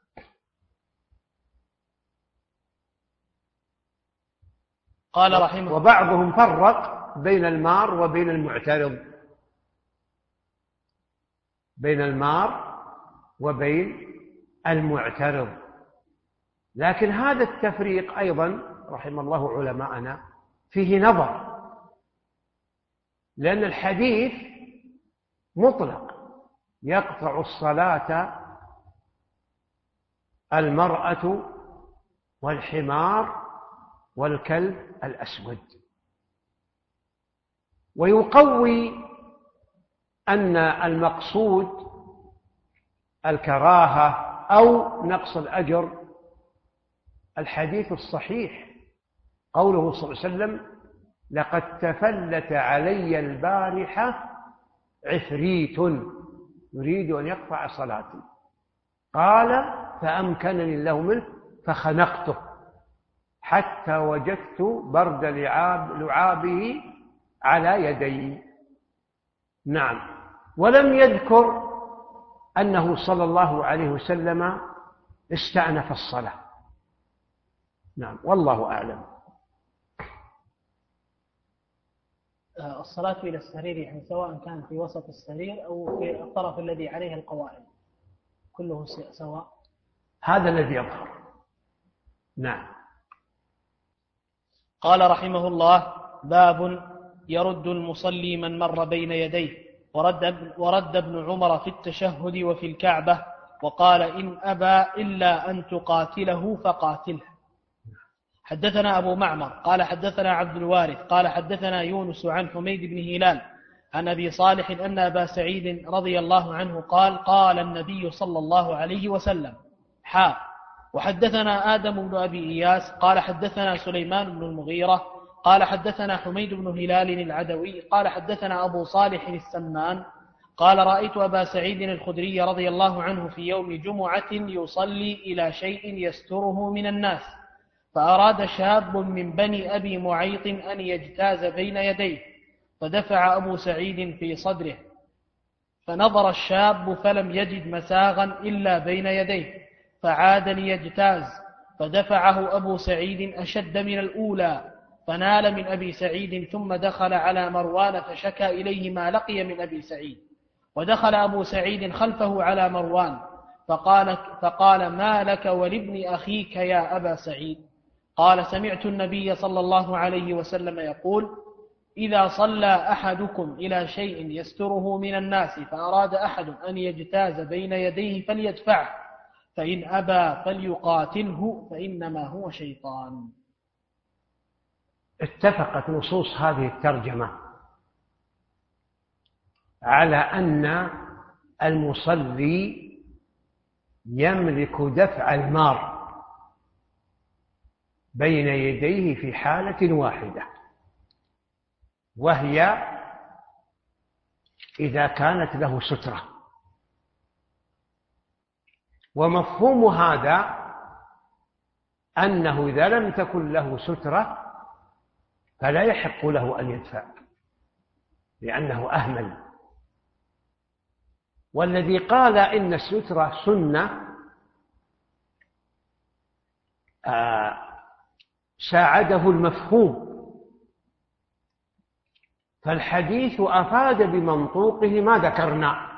قال رحمه. وبعضهم فرق بين المار وبين المعترض، بين المار وبين المعترض، لكن هذا التفريق أيضا رحم الله علماءنا فيه نظر، لأن الحديث مطلق: يقطع الصلاة المرأة والحمار والكلب الأسود، ويقوي أن المقصود الكراهة أو نقص الأجر الحديث الصحيح، قوله صلى الله عليه وسلم: لقد تفلت علي البارحة عفريت يريد أن يقطع صلاتي، قال: فأمكنني الله منه فخنقته حتى وجدت برد لعابه على يدي. نعم. ولم يذكر أنه صلى الله عليه وسلم استأنف الصلاة. نعم، والله أعلم. الصلاة إلى السرير يعني سواء كان في وسط السرير أو في الطرف الذي عليه القوائم كله سواء. هذا الذي يظهر. نعم. قال رحمه الله: باب يرد المصلي من مر بين يديه. ورد ابن عمر في التشهد وفي الكعبة، وقال: إن أبى إلا أن تقاتله فقاتله. حدثنا أبو معمر قال حدثنا عبد الوارث قال حدثنا يونس عن حميد بن هلال عن أبي صالح أن أبا سعيد رضي الله عنه قال: قال النبي صلى الله عليه وسلم: وحدثنا آدم بن أبي إياس قال حدثنا سليمان بن المغيرة قال حدثنا حميد بن هلال العدوي قال حدثنا أبو صالح السمان قال: رأيت أبا سعيد الخدري رضي الله عنه في يوم جمعة يصلي إلى شيء يستره من الناس، فأراد شاب من بني أبي معيط أن يجتاز بين يديه، فدفع أبو سعيد في صدره، فنظر الشاب فلم يجد مساغا إلا بين يديه، فعاد ليجتاز، فدفعه أبو سعيد أشد من الأولى، فنال من أبي سعيد، ثم دخل على مروان فشكى إليه ما لقي من أبي سعيد، ودخل أبو سعيد خلفه على مروان فقال: ما لك ولابن أخيك يا أبا سعيد؟ قال: سمعت النبي صلى الله عليه وسلم يقول: إذا صلى أحدكم إلى شيء يستره من الناس فأراد أحد أن يجتاز بين يديه فليدفعه، فإن أبى فليقاتله، فإنما هو شيطان. اتفقت نصوص هذه الترجمة على أن المصلي يملك دفع المار بين يديه في حالة واحدة، وهي إذا كانت له سترة. ومفهوم هذا أنه إذا لم تكن له سترة فلا يحق له أن يدفع لأنه أهمل. والذي قال إن السترة سنة ساعده المفهوم، فالحديث أفاد بمنطوقه ما ذكرنا،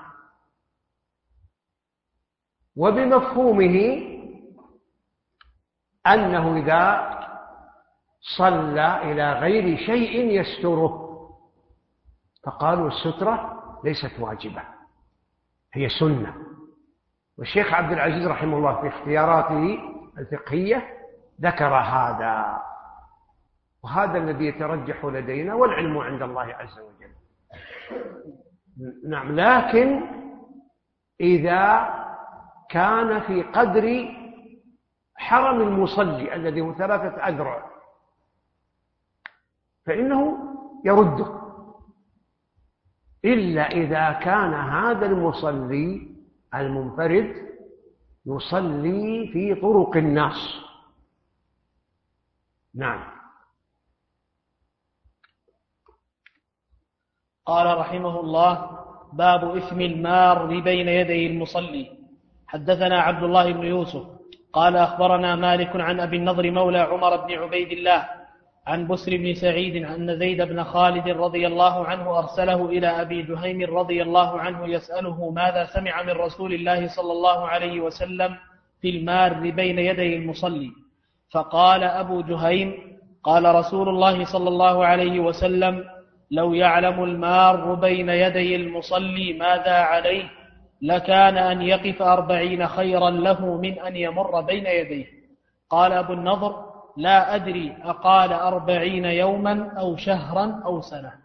وبمفهومه أنه إذا صلى إلى غير شيء يستره، فقالوا السترة ليست واجبة، هي سنة. والشيخ عبد العزيز رحمه الله في اختياراته الفقهية ذكر هذا، وهذا الذي يترجح لدينا، والعلم عند الله عز وجل. نعم، لكن إذا كان في قدر حرم المصلي الذي هو 3 أذرع فإنه يرده، إلا إذا كان هذا المصلي المنفرد يصلي في طرق الناس. نعم. قال رحمه الله: باب إثم المار بين يدي المصلي. حدثنا عبد الله بن يوسف قال أخبرنا مالك عن أبي النضر مولى عمر بن عبيد الله عن بسر بن سعيد أن زيد بن خالد رضي الله عنه أرسله إلى أبي جهيم رضي الله عنه يسأله ماذا سمع من رسول الله صلى الله عليه وسلم في المار بين يدي المصلي. فقال أبو جهيم: قال رسول الله صلى الله عليه وسلم: لو يعلم المار بين يدي المصلي ماذا عليه لكان أن يقف 40 خيرا له من أن يمر بين يديه. قال أبو النضر: لا أدري أقال 40 يوما أو شهرا أو سنة.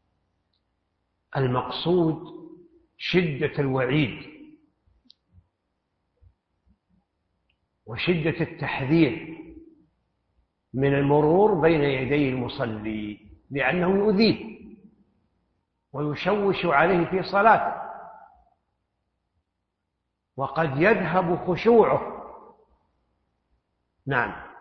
المقصود شدة الوعيد وشدة التحذير من المرور بين يدي المصلي، لأنه يؤذيه ويشوش عليه في صلاته، وقد يذهب خشوعه. نعم.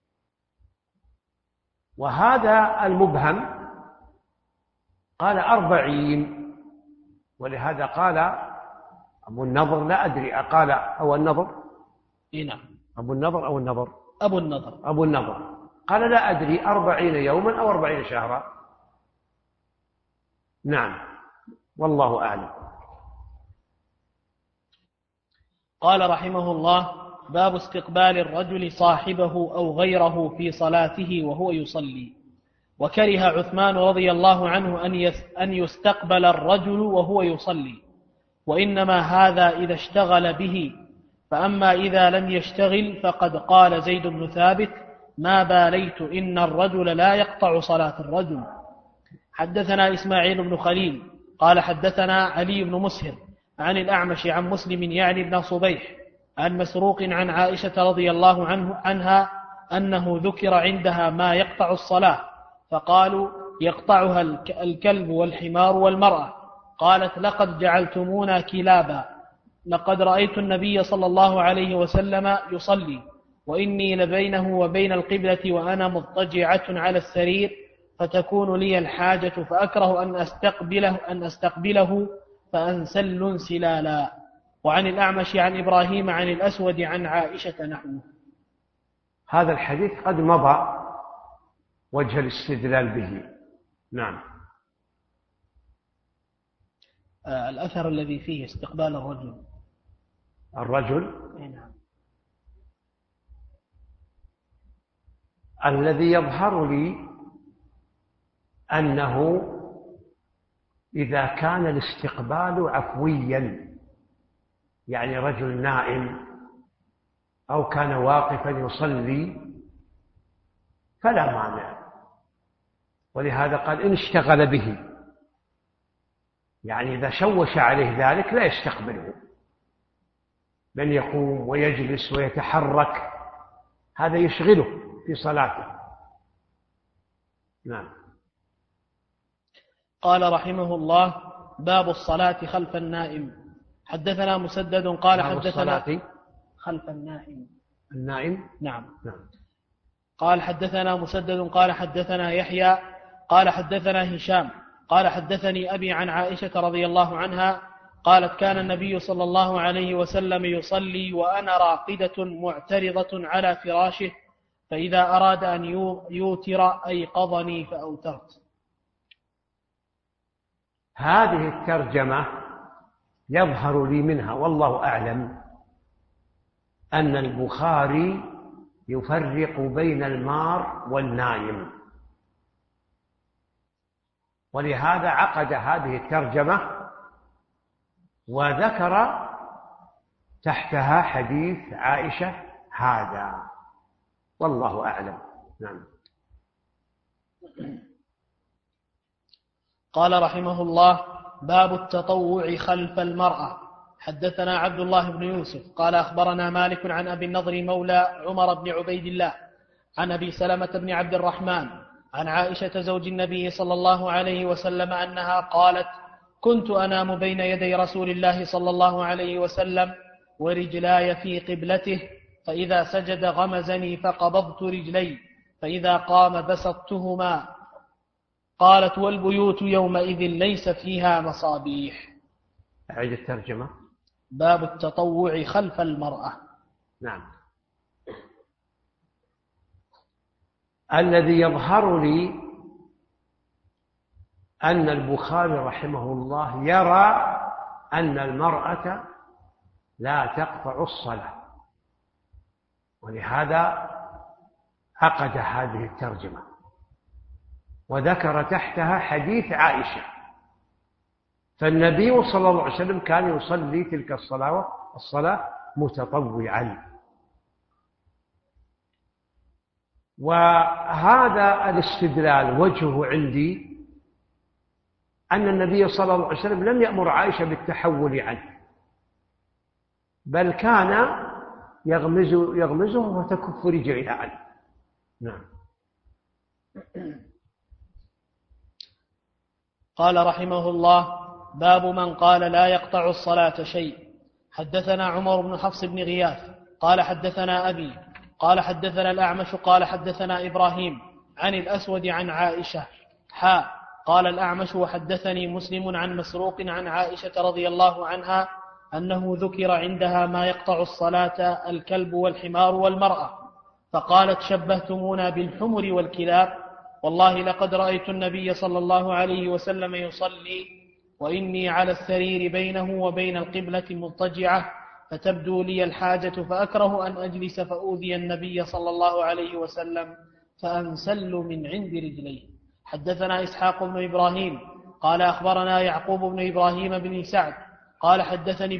وهذا المبهم قال 40، ولهذا قال أبو النضر: لا أدري أقال أو النضر. نعم، أبو النضر أو النضر؟ أبو النضر قال: لا أدري 40 يوما أو 40 شهرا. نعم، والله أعلم. قال رحمه الله: باب استقبال الرجل صاحبه أو غيره في صلاته وهو يصلي. وكره عثمان رضي الله عنه أن يستقبل الرجل وهو يصلي، وإنما هذا إذا اشتغل به، فأما إذا لم يشتغل فقد قال زيد بن ثابت: ما باليت إن الرجل لا يقطع صلاة الرجل. حدثنا إسماعيل بن خليل قال حدثنا علي بن مسهر عن الأعمش عن مسلم يعني بن صبيح عن مسروق عن عائشة رضي الله عنها أنه ذكر عندها ما يقطع الصلاة، فقالوا: يقطعها الكلب والحمار والمرأة. قالت: لقد جعلتمونا كلابا، لقد رأيت النبي صلى الله عليه وسلم يصلي وإني لبينه وبين القبلة وأنا مضطجعة على السرير، فتكون لي الحاجة فأكره أن أستقبله فأنسل انسلالا. وعن الأعمش عن إبراهيم عن الأسود عن عائشة نحوه. هذا الحديث قد مضى وجه الاستدلال به. نعم. الأثر الذي فيه استقبال الرجل نعم. الذي يظهر لي أنه إذا كان الاستقبال عفويا، يعني رجل نائم أو كان واقفا يصلي فلا مانع، ولهذا قال إن اشتغل به، يعني إذا شوش عليه ذلك لا يستقبله، بل يقوم ويجلس ويتحرك، هذا يشغله في صلاته. نعم. قال رحمه الله: باب الصلاة خلف النائم. حدثنا مسدد قال حدثنا خلف النائم. نعم. قال حدثنا مسدد قال حدثنا يحيى قال حدثنا هشام قال حدثني أبي عن عائشة رضي الله عنها قالت: كان النبي صلى الله عليه وسلم يصلي وأنا راقدة معترضة على فراشه، فإذا أراد أن يوتر أيقظني فأوترت. هذه الترجمة يظهر لي منها والله أعلم أن البخاري يفرق بين المار والنايم، ولهذا عقد هذه الترجمة وذكر تحتها حديث عائشة هذا، والله أعلم. نعم. قال رحمه الله: باب التطوع خلف المرأة. حدثنا عبد الله بن يوسف قال أخبرنا مالك عن أبي النضر مولى عمر بن عبيد الله عن أبي سلمة بن عبد الرحمن عن عائشة زوج النبي صلى الله عليه وسلم أنها قالت: كنت أنام بين يدي رسول الله صلى الله عليه وسلم ورجلاي في قبلته، فإذا سجد غمزني فقبضت رجلي، فإذا قام بسطتهما. قالت: والبيوت يومئذ ليس فيها مصابيح. أعيد الترجمة. باب التطوع خلف المرأة. نعم. الذي يظهر لي أن البخاري رحمه الله يرى أن المرأة لا تقطع الصلاة، ولهذا عقد هذه الترجمة وذكر تحتها حديث عائشة. فالنبي صلى الله عليه وسلم كان يصلي تلك الصلاة متطوعا، وهذا الاستدلال وجهه عندي أن النبي صلى الله عليه وسلم لم يأمر عائشة بالتحول عنه، بل كان يغمزه وتكف رجلها عنه. نعم. قال رحمه الله: باب من قال لا يقطع الصلاة شيء. حدثنا عمر بن حفص بن غياث قال حدثنا أبي قال حدثنا الأعمش قال حدثنا إبراهيم عن الأسود عن عائشة قال الأعمش: وحدثني مسلم عن مسروق عن عائشة رضي الله عنها أنه ذكر عندها ما يقطع الصلاة الكلب والحمار والمرأة، فقالت: شبهتمونا بالحمر والكلاب، والله لقد رأيت النبي صلى الله عليه وسلم يصلي وإني على السرير بينه وبين القبلة مضطجعة، فتبدو لي الحاجة فأكره أن أجلس فأوذي النبي صلى الله عليه وسلم فأنسل من عند رجليه. حدثنا إسحاق بن إبراهيم قال أخبرنا يعقوب بن إبراهيم بن سعد قال حدثني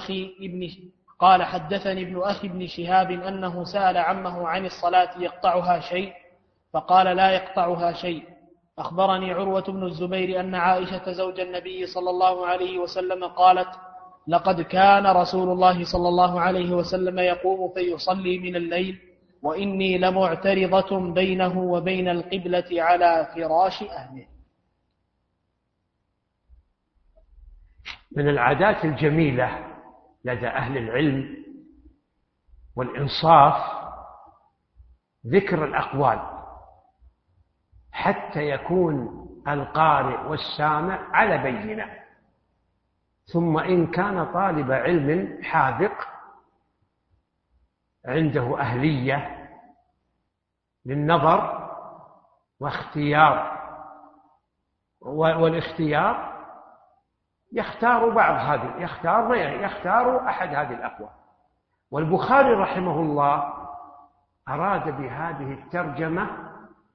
ابن أخي ابن شهاب أنه سأل عمه عن الصلاة يقطعها شيء، فقال: لا يقطعها شيء. أخبرني عروة بن الزبير أن عائشة زوج النبي صلى الله عليه وسلم قالت: لقد كان رسول الله صلى الله عليه وسلم يقوم فيصلي من الليل وإني لمعترضة بينه وبين القبلة على فراش أهله. من العادات الجميلة لدى أهل العلم والإنصاف ذكر الأقوال حتى يكون القارئ والسامع على بينة، ثم إن كان طالب علم حاذق عنده أهلية للنظر واختيار والاختيار يختار يختار أحد هذه الأقوال. والبخاري رحمه الله أراد بهذه الترجمة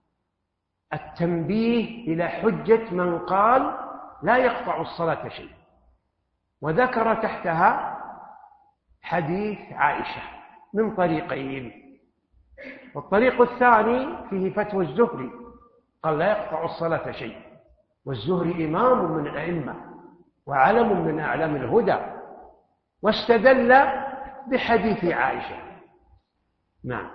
التنبيه إلى حجة من قال لا يقطع الصلاة شيء، وذكر تحتها حديث عائشة من طريقين. والطريق الثاني فيه فتوى الزهري قال لا يقطع الصلاة شيء، والزهري إمام من الأئمة وعلم من أعلام الهدى، واستدل بحديث عائشة. نعم.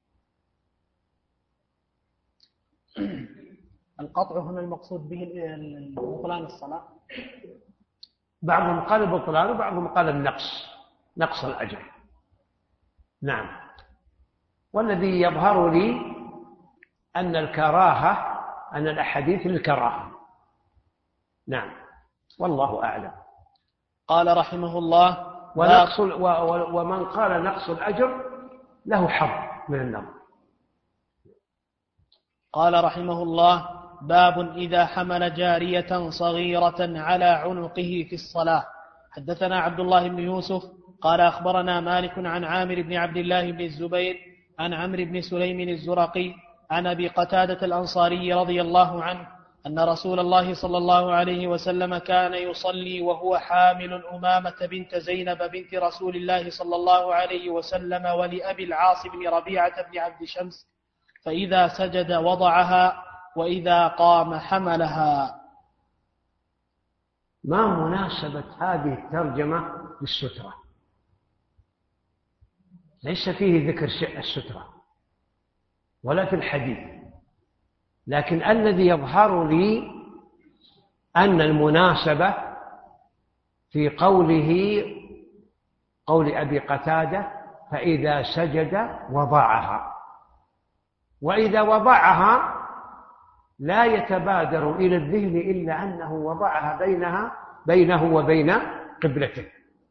القطع هنا المقصود به بطلان الصلاة. بعضهم قال البطلان وبعضهم قال النقص، نقص الأجر. نعم. والذي يظهر لي أن الكراهة، أن الأحاديث للكراهة. نعم، والله أعلم. قال رحمه الله: ومن قال نقص الأجر له حظ من النظر. قال رحمه الله: باب إذا حمل جارية صغيرة على عنقه في الصلاة. حدثنا عبد الله بن يوسف قال أخبرنا مالك عن عامر بن عبد الله بن الزبير عن عمرو بن سليم الزرقي عن أبي قتادة الأنصاري رضي الله عنه أن رسول الله صلى الله عليه وسلم كان يصلي وهو حامل أمامة بنت زينب بنت رسول الله صلى الله عليه وسلم ولأبي العاص بن ربيعة بن عبد شمس، فإذا سجد وضعها وإذا قام حملها. ما مناسبة هذه الترجمة بالسترة؟ ليس فيه ذكر السترة ولا في الحديث، لكن الذي يظهر لي أن المناسبة في قول أبي قتادة فإذا سجد وضعها، وإذا وضعها لا يتبادر إلى الذهن إلا أنه وضعها بينه وبين قبلته.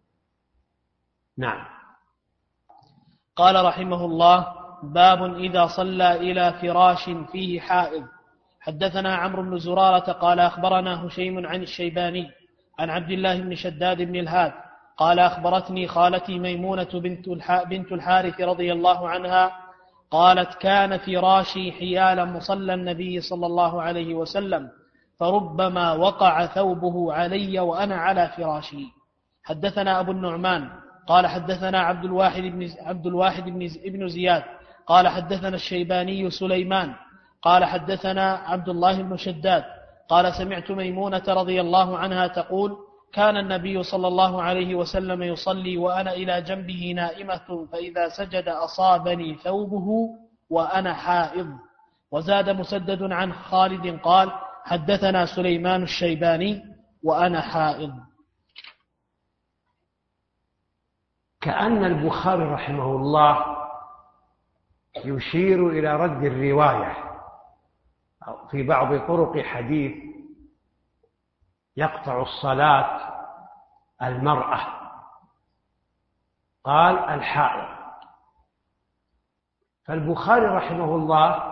نعم. قال رحمه الله: باب إذا صلى إلى فراش فيه حائض. حدثنا عمرو بن زرارة قال أخبرنا هشيم عن الشيباني عن عبد الله بن شداد بن الهاد قال أخبرتني خالتي ميمونة بنت الحارث رضي الله عنها قالت: كان فراشي حيال مصلى النبي صلى الله عليه وسلم، فربما وقع ثوبه علي وأنا على فراشي. حدثنا أبو النعمان قال حدثنا عبد الواحد بن زياد قال حدثنا الشيباني سليمان قال حدثنا عبد الله بن شداد قال: سمعت ميمونة رضي الله عنها تقول: كان النبي صلى الله عليه وسلم يصلي وأنا إلى جنبه نائمة، فإذا سجد أصابني ثوبه وأنا حائض. وزاد مسدد عن خالد قال: حدثنا سليمان الشيباني وأنا حائض. كأن البخاري رحمه الله يشير إلى رد الرواية في بعض طرق حديث يقطع الصلاة المرأة، قال الحائض. فالبخاري رحمه الله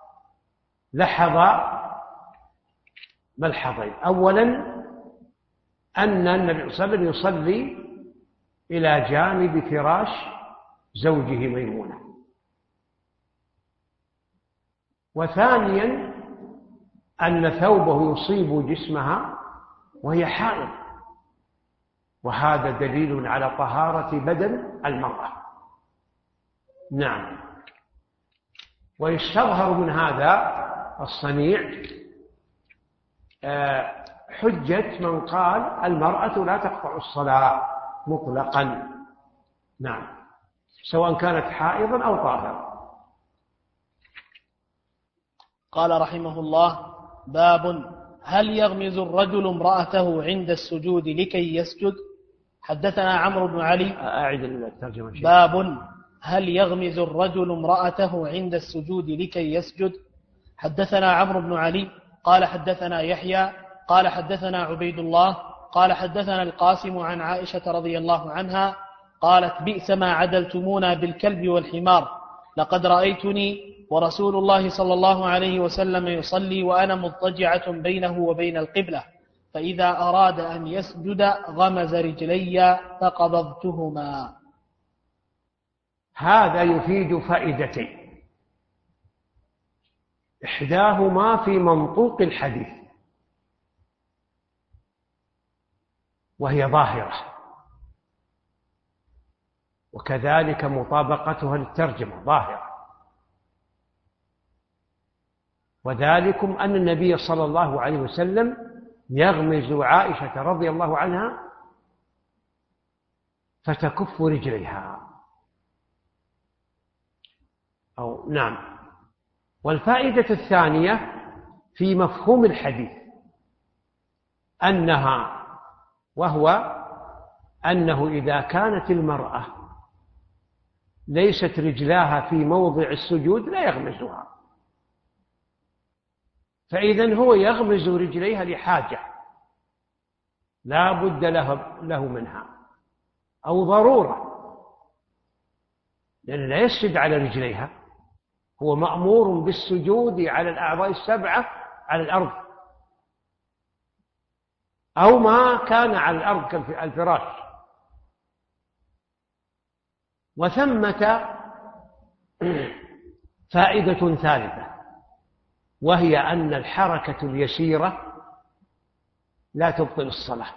لحظ ملحظين: أولا أن النبي صلى الله عليه وسلم يصلي إلى جانب فراش زوجه ميمونة، وثانيا أن ثوبه يصيب جسمها وهي حائض، وهذا دليل على طهارة بدن المرأة. نعم. ويستظهر من هذا الصنيع حجة من قال المرأة لا تقطع الصلاة مطلقا، نعم، سواء كانت حائضا أو طاهرة. قال رحمه الله: باب هل يغمز الرجل امرأته عند السجود لكي يسجد. حدثنا عمرو بن علي. أعد الترجمة. باب هل يغمز الرجل امرأته عند السجود لكي يسجد. حدثنا عمرو بن علي قال حدثنا يحيى قال حدثنا عبيد الله قال حدثنا القاسم عن عائشة رضي الله عنها قالت: بئس ما عدلتمونا بالكلب والحمار، لقد رأيتني ورسول الله صلى الله عليه وسلم يصلي وأنا مضطجعة بينه وبين القبلة، فإذا أراد أن يسجد غمز رجلي فقبضتهما. هذا يفيد فائدتين: إحداهما في منطوق الحديث وهي ظاهرة، وكذلك مطابقتها للترجمة ظاهرة، وذلكم أن النبي صلى الله عليه وسلم يغمز عائشة رضي الله عنها فتكف رجليها. نعم. والفائدة الثانية في مفهوم الحديث وهو أنه إذا كانت المرأة ليست رجلاها في موضع السجود لا يغمزها، فإذن هو يغمز رجليها لحاجة لا بد له منها أو ضرورة، لأنه لا يسجد على رجليها، هو مأمور بالسجود على الأعضاء السبعة على الأرض أو ما كان على الأرض كالفراش. وثمة فائدة ثالثة، وهي أن الحركة اليسيرة لا تبطل الصلاة.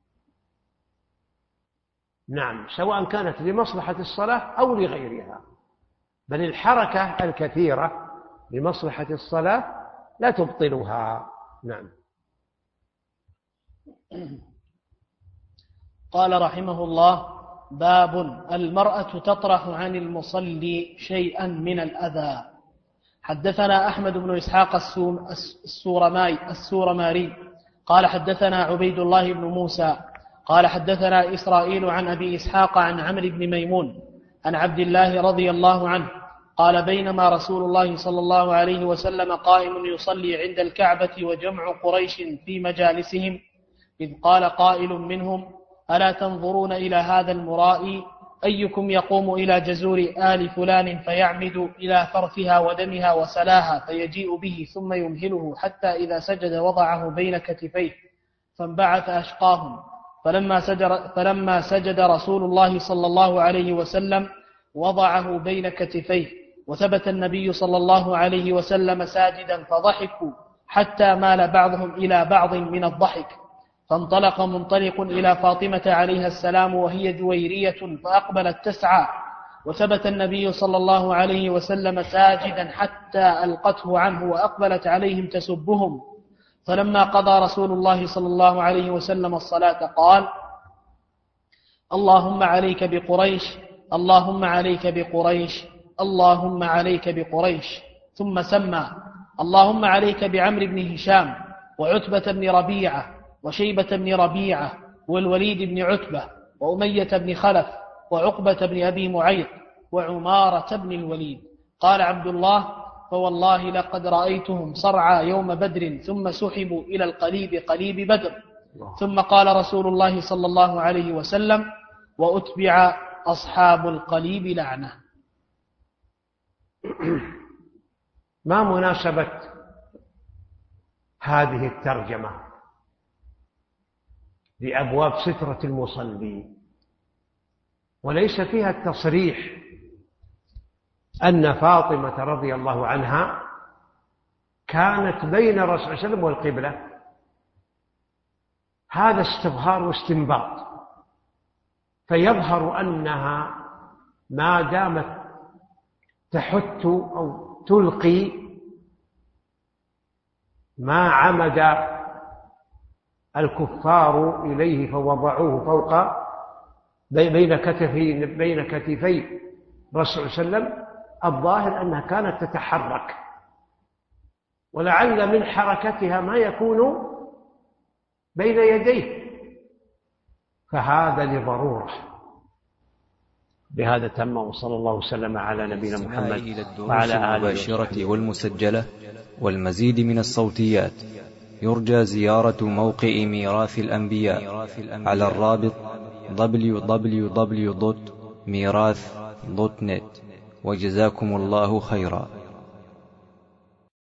نعم، سواء كانت لمصلحة الصلاة أو لغيرها، بل الحركة الكثيرة لمصلحة الصلاة لا تبطلها. نعم. قال رحمه الله: باب المرأة تطرح عن المصلي شيئا من الأذى. حدثنا أحمد بن إسحاق السورماري قال حدثنا عبيد الله بن موسى قال حدثنا إسرائيل عن أبي إسحاق عن عمرو بن ميمون عن عبد الله رضي الله عنه قال: بينما رسول الله صلى الله عليه وسلم قائم يصلي عند الكعبة وجمع قريش في مجالسهم، إذ قال قائل منهم: ألا تنظرون إلى هذا المرائي؟ أيكم يقوم إلى جزور آل فلان فيعمد إلى فرثها ودمها وسلاها فيجيء به ثم يمهله حتى إذا سجد وضعه بين كتفيه، فانبعث أشقاهم. فلما سجد رسول الله صلى الله عليه وسلم وضعه بين كتفيه، وثبت النبي صلى الله عليه وسلم ساجدا، فضحكوا حتى مال بعضهم إلى بعض من الضحك، فانطلق منطلق إلى فاطمة عليها السلام وهي جويرية فأقبلت تسعى، وثبت النبي صلى الله عليه وسلم ساجدا حتى ألقته عنه وأقبلت عليهم تسبهم. فلما قضى رسول الله صلى الله عليه وسلم الصلاة قال: اللهم عليك بقريش، اللهم عليك بقريش، اللهم عليك بقريش، ثم سمى: اللهم عليك بعمرو بن هشام وعتبة بن ربيعة وشيبة بن ربيعة والوليد بن عتبة وأمية بن خلف وعقبة بن أبي معيط وعمارة بن الوليد. قال عبد الله: فوالله لقد رأيتهم صرعى يوم بدر ثم سحبوا إلى قليب بدر. ثم قال رسول الله صلى الله عليه وسلم: وأتبع أصحاب القليب لعنة. ما مناسبة هذه الترجمة لأبواب سترة المصلي؟ وليس فيها التصريح أن فاطمة رضي الله عنها كانت بين الرسول صلى الله عليه وسلم والقبلة، هذا استظهار واستنباط، فيظهر أنها ما دامت تحت أو تلقي ما عمد الكفار إليه فوضعوه فوق بين كتفي الرسول صلى الله عليه وسلم، الظاهر أنها كانت تتحرك، ولعل من حركتها ما يكون بين يديه، فهذا لضرورة. بهذا تم، وصلى الله وسلم على نبينا محمد وعلى آله المباشرة والمسجلة والمزيد من الصوتيات. يرجى زيارة موقع ميراث الأنبياء على الرابط www.mirath.net. وجزاكم الله خيرا.